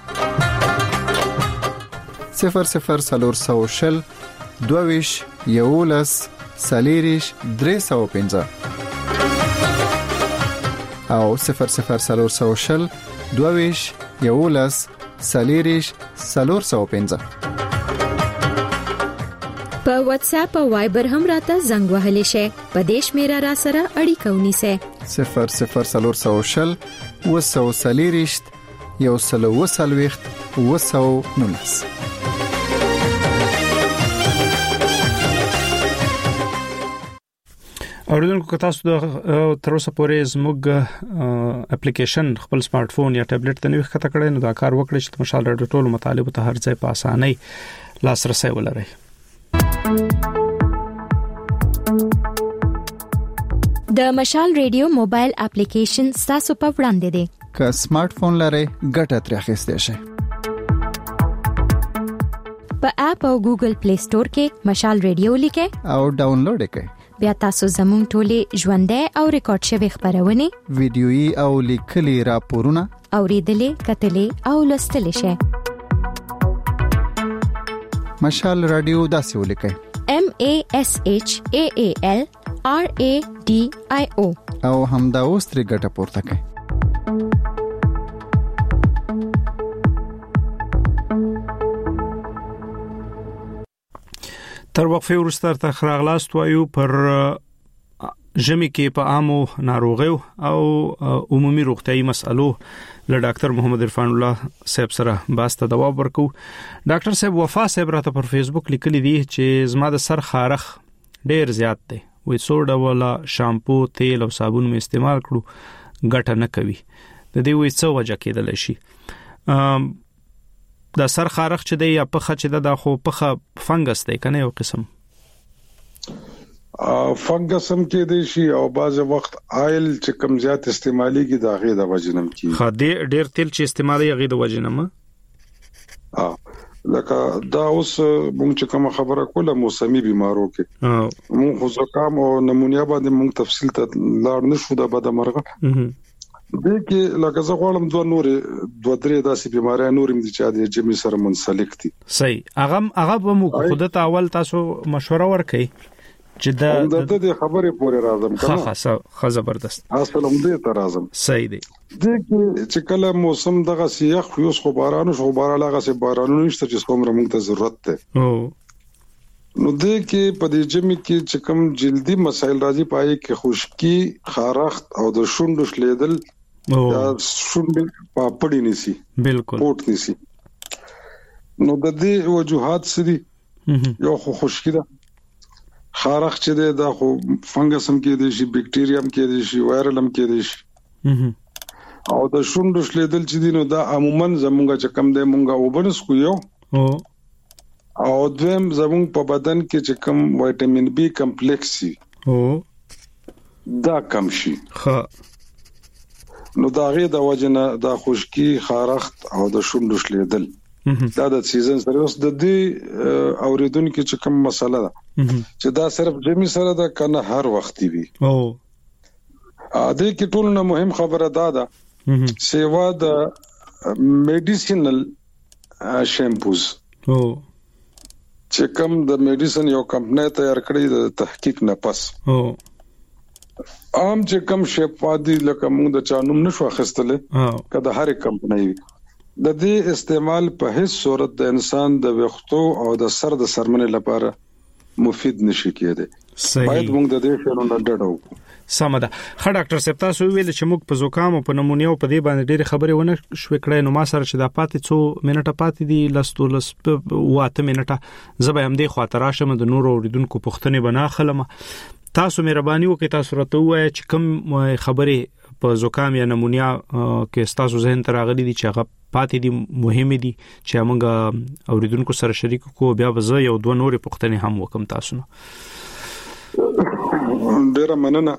00 22 یولس سالیریش 315 او 00 22 یولس سالیریش 415 په واتس اپ او وایبر هم راته زنګ وهلی شي په دیش میرا را سره اړیکه ونیسه 00 وسو سالیریش یو سلو وسلويخت وسو نونس اوریدونکو که تاسو د تر اوسه پورې زموږ اپلیکیشن خپل سمارټ فون یا ټابلیټ ته نوښت کړئ نو دا کار وکړئ چې مشال رادیو ټول مطالب ته هر ځای په اسانۍ لاسرسي ولرئ د مشال ریډیو موبایل اپلیکیشن تاسو په وړاندې دی که سمارټ فون لرئ ګټه ترې اخیستئ شئ په اپ او ګوګل پلی سٹور کې مشال ریډیو لیکئ او ډاونلوډ کړئ بیا تاسو زموږ ټولې ژوندۍ او ریکارډ شوی خبرونه ویډیويي او لیکلي راپورونه اوریدلې کتلې او لوستلې شئ مشال رادیو داسې ولیکئ MASHAALRADIO او همدا اوس ترې ګټه پورته کړئ تر وقفه وروسته تر خراغلاست وایو پر ژمي کې په عامو ناروغیو او عمومي روغتيایي مسالو له ډاکټر محمد عرفان الله صاحب سره باسته جواب ورکو ډاکټر صاحب وفا صاحب راته پر فیسبوک لیکلي دي چې زما د سر خارخ ډیر زیات دی وې سوډا ولا شامپو تیل او صابون می استعمال کړو ګټه نه کوي د دې وې څه وجه کېدل شي دا سر خارخ چې دی یا پخه چې دا خو پخه فنګس دی کنه یو قسم فنګس هم کې دی شي او بعض وخت آیل چې کم زیات استعمالي کې د هغه د وجنم کې خدي ډیر تیل چې استعمالي هغه د وجنم لکه دا اوس مونږ چې کوم خبره کوله موسمي بيمارو کې مونږ خو زکام او نمونیا باندې مونږ تفصیل ته لاړ نشو د بده مرغه دې کې لکه زه غواړم دوه درې داسې بيمارۍ نورم دي چې د جمی سره منسلک دي صحیح هغه به مو خود ته اول تاسو مشوره ورکړئ چې د خبرې پورې راځم کنه ها زبردست اصل هم دې ته راځم صحیح دی د چې کله موسم دغه سیاخ یوس خو بارانو شو بارانه سه بارانو نشته چې څومره موږ ته ضرورت ده نو د کې په دې جمی کې چې کوم جلدی مسایل راځي پای کې خشکی خارخت او د شونډو شلیدل دا شونډې پاپړی نسی بالکل پورت نسی نو د دې وجوهات سدي یو خو خشکی ده خارخ چې ده دا خو فنګس هم کې دي شي بکټیریا هم کې دي شي وایرل هم کې دي شي او د شونډو شلیدل چې دي نو دا عموما زمونږه چې کم ده مونږه وبنس کو یو او دویم زمونږ په بدن کې چې کم وټامین بي کمپلیکس دا کم شي نو دا غي د وجنه دا خشکی خارخت او د شونډو شلیدل دا د سیزن سره اوس د دې اوریدونکو چې کوم مسله ده چې دا صرف جمی سره دا کنه هر وخت وي دې کې ټول نه مهم خبره ده سیوا د میډیسینل شیمپوز چې کوم د میډیسن یو کمپنی تیار کړی د تحقیق نه پس عام چې کوم شپادي لکه موږ د چانوم نشو اخستله کله هر کمپنی د دې استعمال په هیڅ صورت د انسان د وختو او د سر د سرمنې لپاره مفید نشي کېده باید موږ د دې شنو نه ډډو سمده خا ډاکټر صاحب تاسو ویل چې موږ په زکام او په نمونیا او په دې باندې ډېر خبرې ونه شوې کړې نو ما سره چې د پاتې څو منټه پاتې دي لستولس واته منټه زبې هم دې خاطر راشم د نور اوریدونکو پښتنې بنا خلم تاسو مهرباني وکړئ تاسو راته وایئ چې کوم خبرې په زکام یا نمونیا کې تاسو ذهن ته راغلي دي چې هغه پاتې دي مهمه دي چې موږ اوریدونکو سره شریک کو بیا به زه یو دوه نورې پښتنې هم وکم تاسو نه ډیره مننه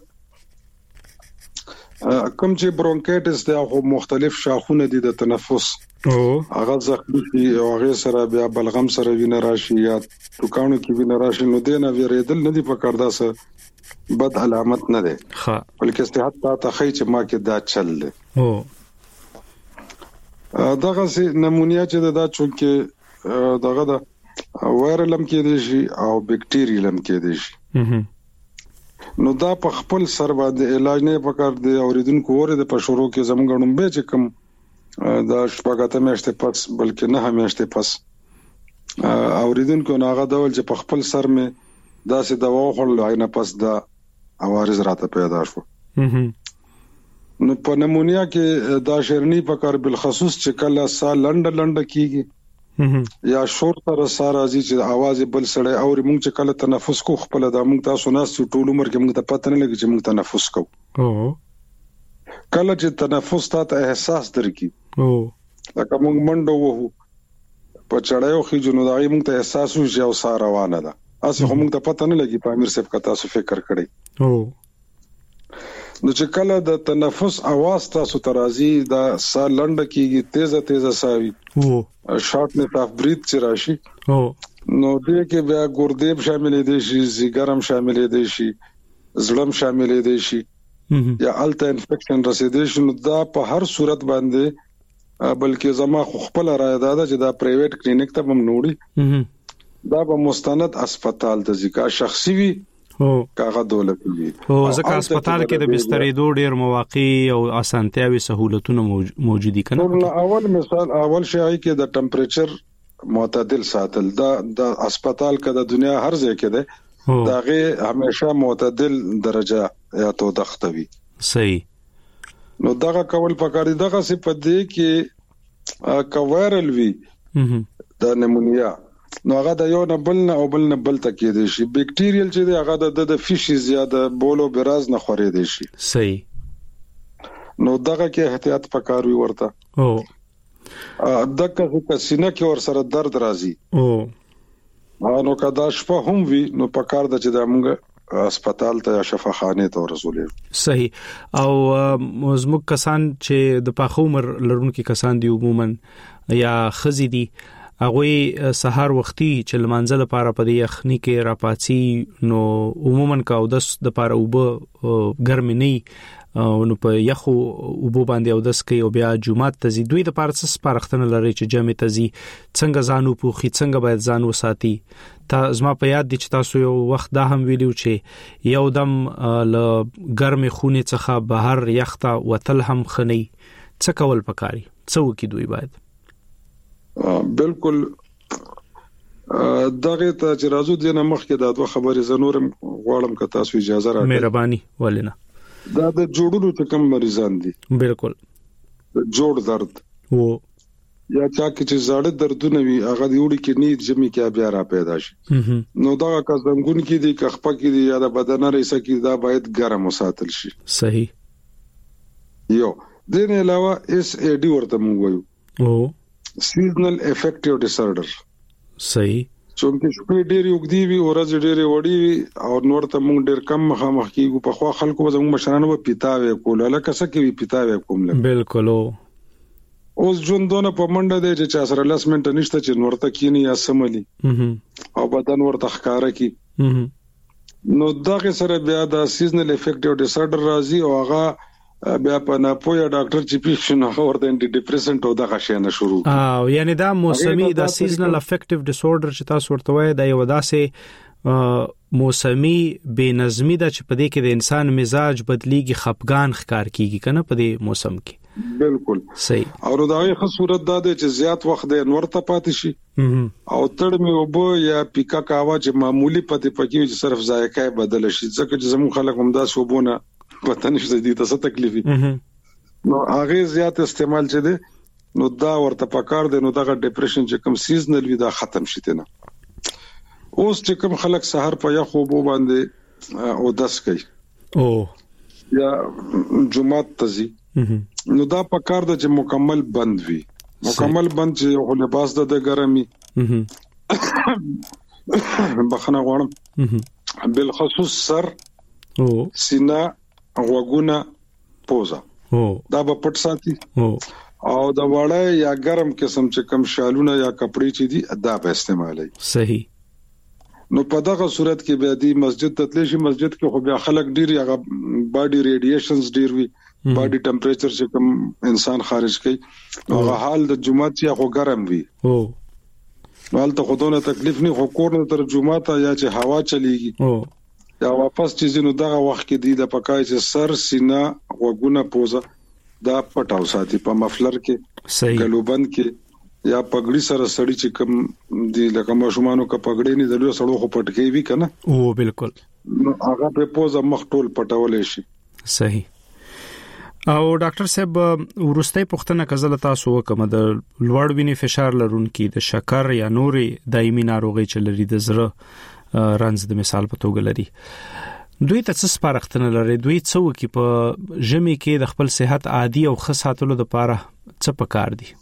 کوم چې برونکایټس د مختلف شاخونه دي د تنفس هغه زخمي او هغه سره بیا بلغم سره وینه راشي یا ټوکانو کې وینه راشي نو دینه ویریدل نه دي پکړ داسه بد علامت نه ده بلکې صحت ته خی چې ما کې دا چل ده دغه سي نمونیا چې دا چونکه دغه دا وایرل هم کې دي شي او بکټیریل هم کې دي شي نو دا په خپل سر باندې علاج نه پکار دی اوریدونکو ور د پښورو کې زمونږ به چې کوم دا شپږاته میاشتې پس بلکې نه میاشتې پس اوریدونکو ناغه ډول چې په خپل سر مې دا سي دوا خورل عینه پس دا عوارض راته پیدا شو نو په نمونیا کې دا شرنی پکار بل خصوص چې کله سا لنډ کیږي یا شور تر سره راځي چې आवाज بل سړی او موږ چې کله تنفس کو خپل د موږ تاسو ناس ټول عمر کې موږ ته پته نه لګي چې موږ تنفس کوو کله چې تنفس ته احساس درکې لکه موږ منډو وو په چړایو خې جنو دای موږ ته احساس وشي او سار روانه ده اصل موږ ته پته نه لګي په امیر صاحب کا تاسو فکر کړی نو چې کله د تنفس आवाज تاسو ترازی دا سا لنډ کیږي تیزه ساوي شارټ نه تاف بریث چې راشي نو دې کې بیا ګردیب شاملې دي شي زیګرم شاملې دي شي زړم شاملې دي شي یا الټا انفیکشن رسیدي شي نو دا په هر صورت باندې بلکې زما خپل رائے ده چې دا پرایویټ کلینیک ته هم نوړي دا به مستند هسپتال ته ځکه شخصي وي کاغه دولت وي ځکه هسپتال کې د بسترې دوه ډیر مواقع او اسانتیاوي سہولتونه موجودي کنه اول مثال اول شی کې د ټمپریچر معتدل ساتل دا د هسپتال کې د دنیا هر ځای کې ده داغه همیشه معتدل درجه یا تو دختوي صحیح نو دغه کول پکاري دغه څه په دې کې کوایرل وی د نمونیا نو هغه د یو نه بل نه بل تکې دي شي بکټیریل چې دی هغه د فیشي زیاده بولو براز نه خوري دي شي صحیح نو دغه کې احتیاط پکاروي ورته دغه سینه کې ور سره درد راځي نو کدا شپه هم وی نو پکار د چې د موږ هسپتال ته یا شفاخانه ته ورسولې. صحیح. او زموږ کسان چې د پاخه عمر لرونکو کسان دي عموما یا خزي دي هغه سحر وختي چې لمانځل لپاره په دې یخني کې راپاتسي نو عموما کا او د لپاره وب ګرمي نه نو په یخو وب باندې او د سکي او بیا جمعات ته زی دوی د پاره سپارښتنه لري چې جمع ته زی څنګه ځانو پوخي څنګه باید ځان وساتي. تا زما په یاد دي چې تاسو یو وخت دا هم ویلو چې یو دم ل ګرمي خونه څخه بهر یخته وتل هم خني څه کول پکاري څو کې دوی باید بالکل دغه ته چې راځو دینه مخکې دا دوه خبرې زنورم غواړم که تاسو اجازه راکړئ. مهرباني ولنه. دا د جوړونو ته کم مریضان دي. بالکل. جوړ درد وو یا چا کې چې زړه دردونه وي هغه دی وړي کې نید جمعي کې بیا را پیدا شي. نو دا کا زنګون کې دي کخپه کې دي یا د بدن رئیسه کې دا باید ګرم وساتل شي. صحیح. یو دین علاوه اس ای ډي ورته موږ وایو. او seasonal affective disorder. صحیح. چې شپې ډېری وګدي وي او ورځ ډېری وړي وي او نور ته موږ ډېر کم مخامخ کیږو. په خوا خلکو زموږ مشرانو په پیتاوي کول لکه څه کې پیتاوي کوم. بالکل. اوس ژوندونه په منډه دی چې سره لاس منټ نشته چې نور ته کینی یا سملی او بدن ورته ښکارا کی. نو دغه سره بیا د seasonal affective disorder راځي او هغه بیا په ناپوهه ډاکټر چې پیښنه ورته انټي ډیپریسنټ او دغه شی نه شروع. یعنی دا موسمي د سیزنل افیکټیو ډیس اوردر چې تاسو ورته وایي دا یو داسې موسمي بې نظمی ده چې په دې کې د انسان مزاج بدلیږي خپګان ښکار کیږي کنه په دې موسم کې. بالکل صحیح. او دا یو صورت ده چې زیات وخت د نور ته پاتې شي او تړ می وبو یا پیکا کاوا چې معمولی پته پکې چې صرف ذایقه بدل شي ځکه چې زموږ خلک هم دا شوبونه پته نشته دي تاسو تکلیفي. نو هغه زیات استعمال چي دي نو دا ورته پکار دي نو دا ډیپریشن چې کوم سیزنل وي دا ختم شي نه. اوس چې کوم خلک سحر په یخو بو باندې او داس کوي او یا جمعات تزي نو دا پکار ده چې مکمل بند وي. مکمل بند چې لباس د ګرمي بخنه غواړم بالخصوص سر او سینه غوګونه پوزا دا به پټ ساتي او دا وړه یا ګرم قسم چې کم شالونه یا کپڑے چې دي دا به استعمالي. صحیح. نو په دغه صورت کې به دي مسجد ته تللی شي. مسجد کې خو بیا خلک ډیر یا باډي ریډیشنز ډیر وي باډي ټمپریچر چې کم انسان خارج کوي هغه حال د جمعه چې خو ګرم وي نو حالت خودونه تکلیف نه خو کور نه تر جمعه ته یا چې هوا چلیږي یا واپس چې زینو دغه وخت کې دی د پکای چې سر سینه غوګونه پوزا دا پټاو ساتي په مفلر کې. صحیح. ګلوبند کې یا پګړی سره سړی چې کوم دی لکه ماشومانو کا پګړی نه دلو سړو خو پټکی وی کنه. او بالکل. نو هغه په پوزا مخ ټول پټولې شي. صحیح. او ډاکټر صاحب ورستۍ پوښتنه کزله تاسو وکم د لوړ وینې فشار لرونکي د شکر یا نورې دایمي ناروغي چې لري د زړه رنځ د مثال په توګه لري دوی ته څه سپارښتنه لري دوی څه وکي په ژمي کې د خپل صحت عادي او ښه ساتلو لپاره څه پکار دي؟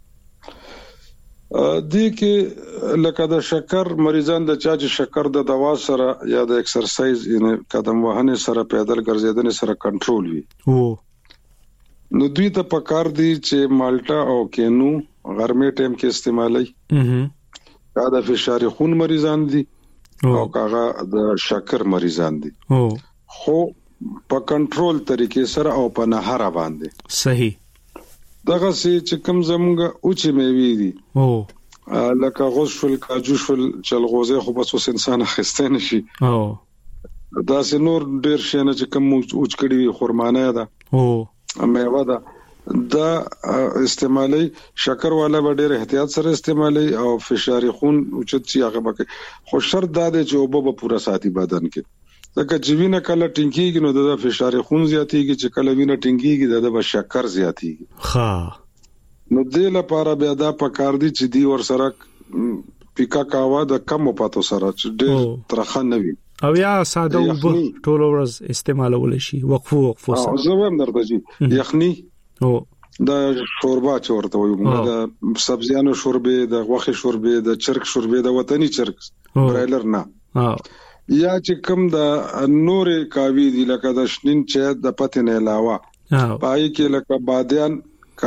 دي کې لکه د شکر مریضان د چا چې شکر د دوا سره یا د ایکسرسایز یعنی قدم وهنه سره پیدل ګرځیدنه سره کنټرول وي نو دوی ته پکار دي چې مالټا او کینو غرمه ټیم کې استعمالي دا د فشار خون مریضان دي او کاغه د شکر مریضان دي خو په کنټرول طریقې سره او په نهار باندې. صحیح. دغه سي چې کوم زمونږه اوچې میوي دي لکه غوښ فل کاجو فل چلغوزه خو بس انسان خسته نشي دا سي نور ډیر شنه چې کوم اوچ کړي خرمانه ده میوه ده دا استعمالي شکر والا به ډېر احتیاط سره استعمالي او فشار خون اوچت شي هغه بکه خو شرط دا دی چې وبو به پورا ساتي بدن کې ځکه چې وینه کله ټینګيږي نو د فشار خون زیاتېږي چې کله وینه ټینګيږي د شکر زیاتېږي. ها نو دې لپاره بیا دا پکار دي چې دی ور سره پیکا کاوا د کم پاتو سره چې ډېر ترخه نه وي او یا ساده وب ټول ورځ استعمالول شي وقفو سره. زه هم درته جی یخني او د شوربا چورته وي د سبزیانو شوربه د غوخه شوربه د چرګ شوربه د وطني چرګ برایلر نه یا چې کوم د نورې کاوی دي لکه د شنین چې د پته نه علاوه پای کې لکه بادیان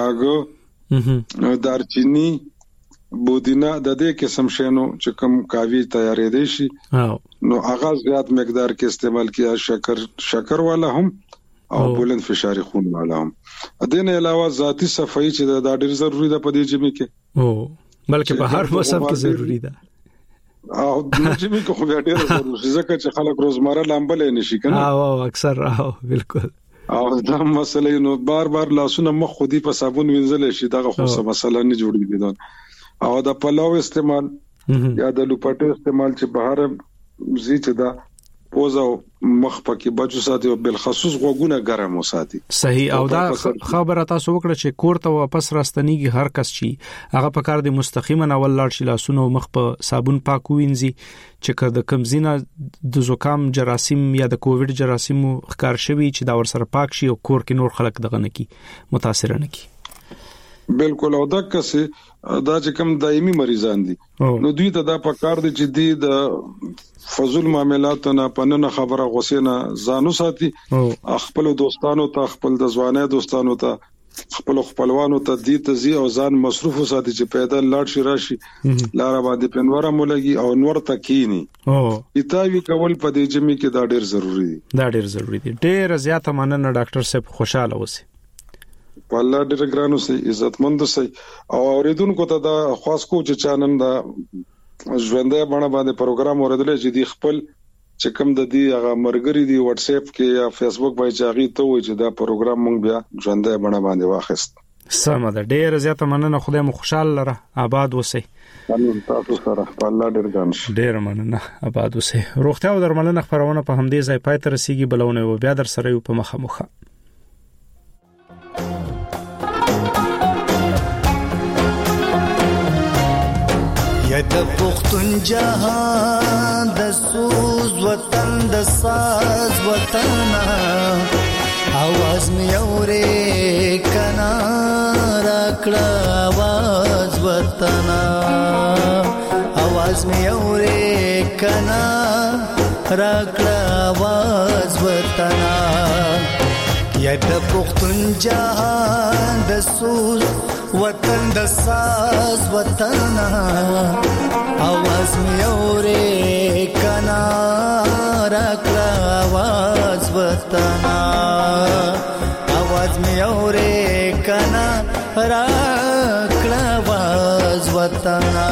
کاغو دارچینی بودینا د دې قسم شینو چې کوم کاوی تیارې دي شي نو هغه زیات مقدار کې استعمال کیا شکر والا هم او بلند فشار خون والا هم. د دې علاوه ذاتی صفائی چې دا ډېر ضروری ده په دې جمی کې بلکې په هر موسم کې ضروری ده او د جمی کې خو ډېر ضروری ځکه چې خلک روزمره لامبل نشي کنه او اکثر بالکل او دا مسله نو بار لاسونه مخ خودي په صابون وینځل شي دا خو څه مسله نه جوړیږي دا او د پلاو استعمال یا د لوپټو استعمال چې بهر زیات دا پوزا مخ پکې بچو ساتي او بل خصوص غوګونه ګرم وساتي. صحیح او دا خبره تاسو وکړه چې کور ته واپس راستنیږي هر کس شي هغه په کار دي مستقیما اول لاړ شي لاسونه مخ په صابون پاک وینځي چې کله کمزینه د زکام جراثیم یا د کووډ جراثیم ښکار شوی چې دا ور سره پاک شي او کور کې نور خلک دغه نه کی متاثر نه کی. بالکل او دا کسه دا چې کوم دایمي مریضان دي نو دوی ته دا پکار دي چې دی د فضل معاملات نه پننه خبره غوسینه ځانو ساتي خپل دوستانو ته خپل د ځواني دوستانو ته خپل خپلوانو ته دي تزي او ځان مصروف ساتي چې پیدا لاړ شي راشي لار باندې پنوره مولګي او نور تکینی ایتاوی کول په دې جمی کې دا ډېر ضروری دي ډېر زیاته مننه ډاکټر صاحب خوشاله اوسئ والله ډېر ګرانو سي عزتمند سي او اوریدونکو ته دا خاص کو چې چانن دا ژوندې باندې پروګرام اوریدل چې دی خپل چې کوم د دې هغه مرګري دی واتس اپ کې یا فیسبوک باندې چاغي ته وي چې دا پروګرام مونږ بیا ژوندې باندې واخیست سمه ده ډېر زیاته مننه خدای مو خوشاله لره آباد وسه تاسو سره الله ډېر ګان شي ډېر مننه آباد وسه روغتیا او درملنه خبرونه په همدې ځای پای ته رسیدي بلونه او بیا در سره یو په مخه یا د پختون جهان د سوز وطن د ساز وطن आवाज می اورې کنا راکړه आवाज وطن आवाज می اورې کنا راکړه आवाज وطن یا د پختون جهان د سوز وطن د ساز وطن आवाज می اورې کنا راکړه आवाज وطن आवाज می اورې کنا راکړه आवाज وطن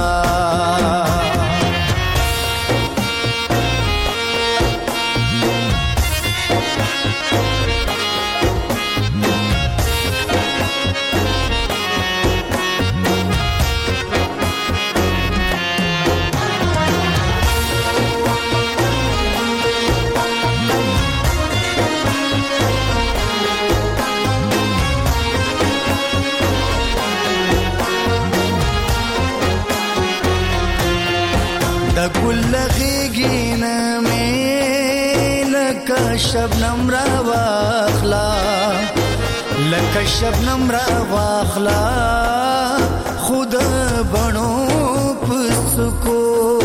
لغينا لك شبنم را واخلا لك شبنم را واخلا خود بنو پسکو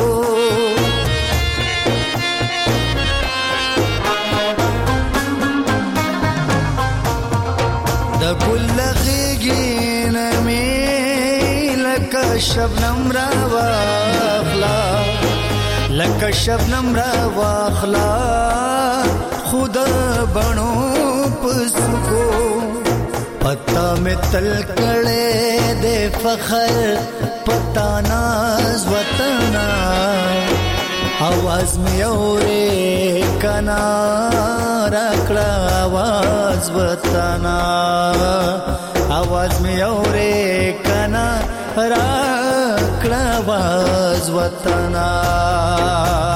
د ګل لغينا لك شبنم را واخلا لکه شبنم را واخلا خود بنو پسکو پتا میں تل کڑے دے فخر پتا ناز وطنا आवाज میں اورے کنا راکڑا आवाज وطنا आवाज میں اورے کنا راکڑا आवाज وطنا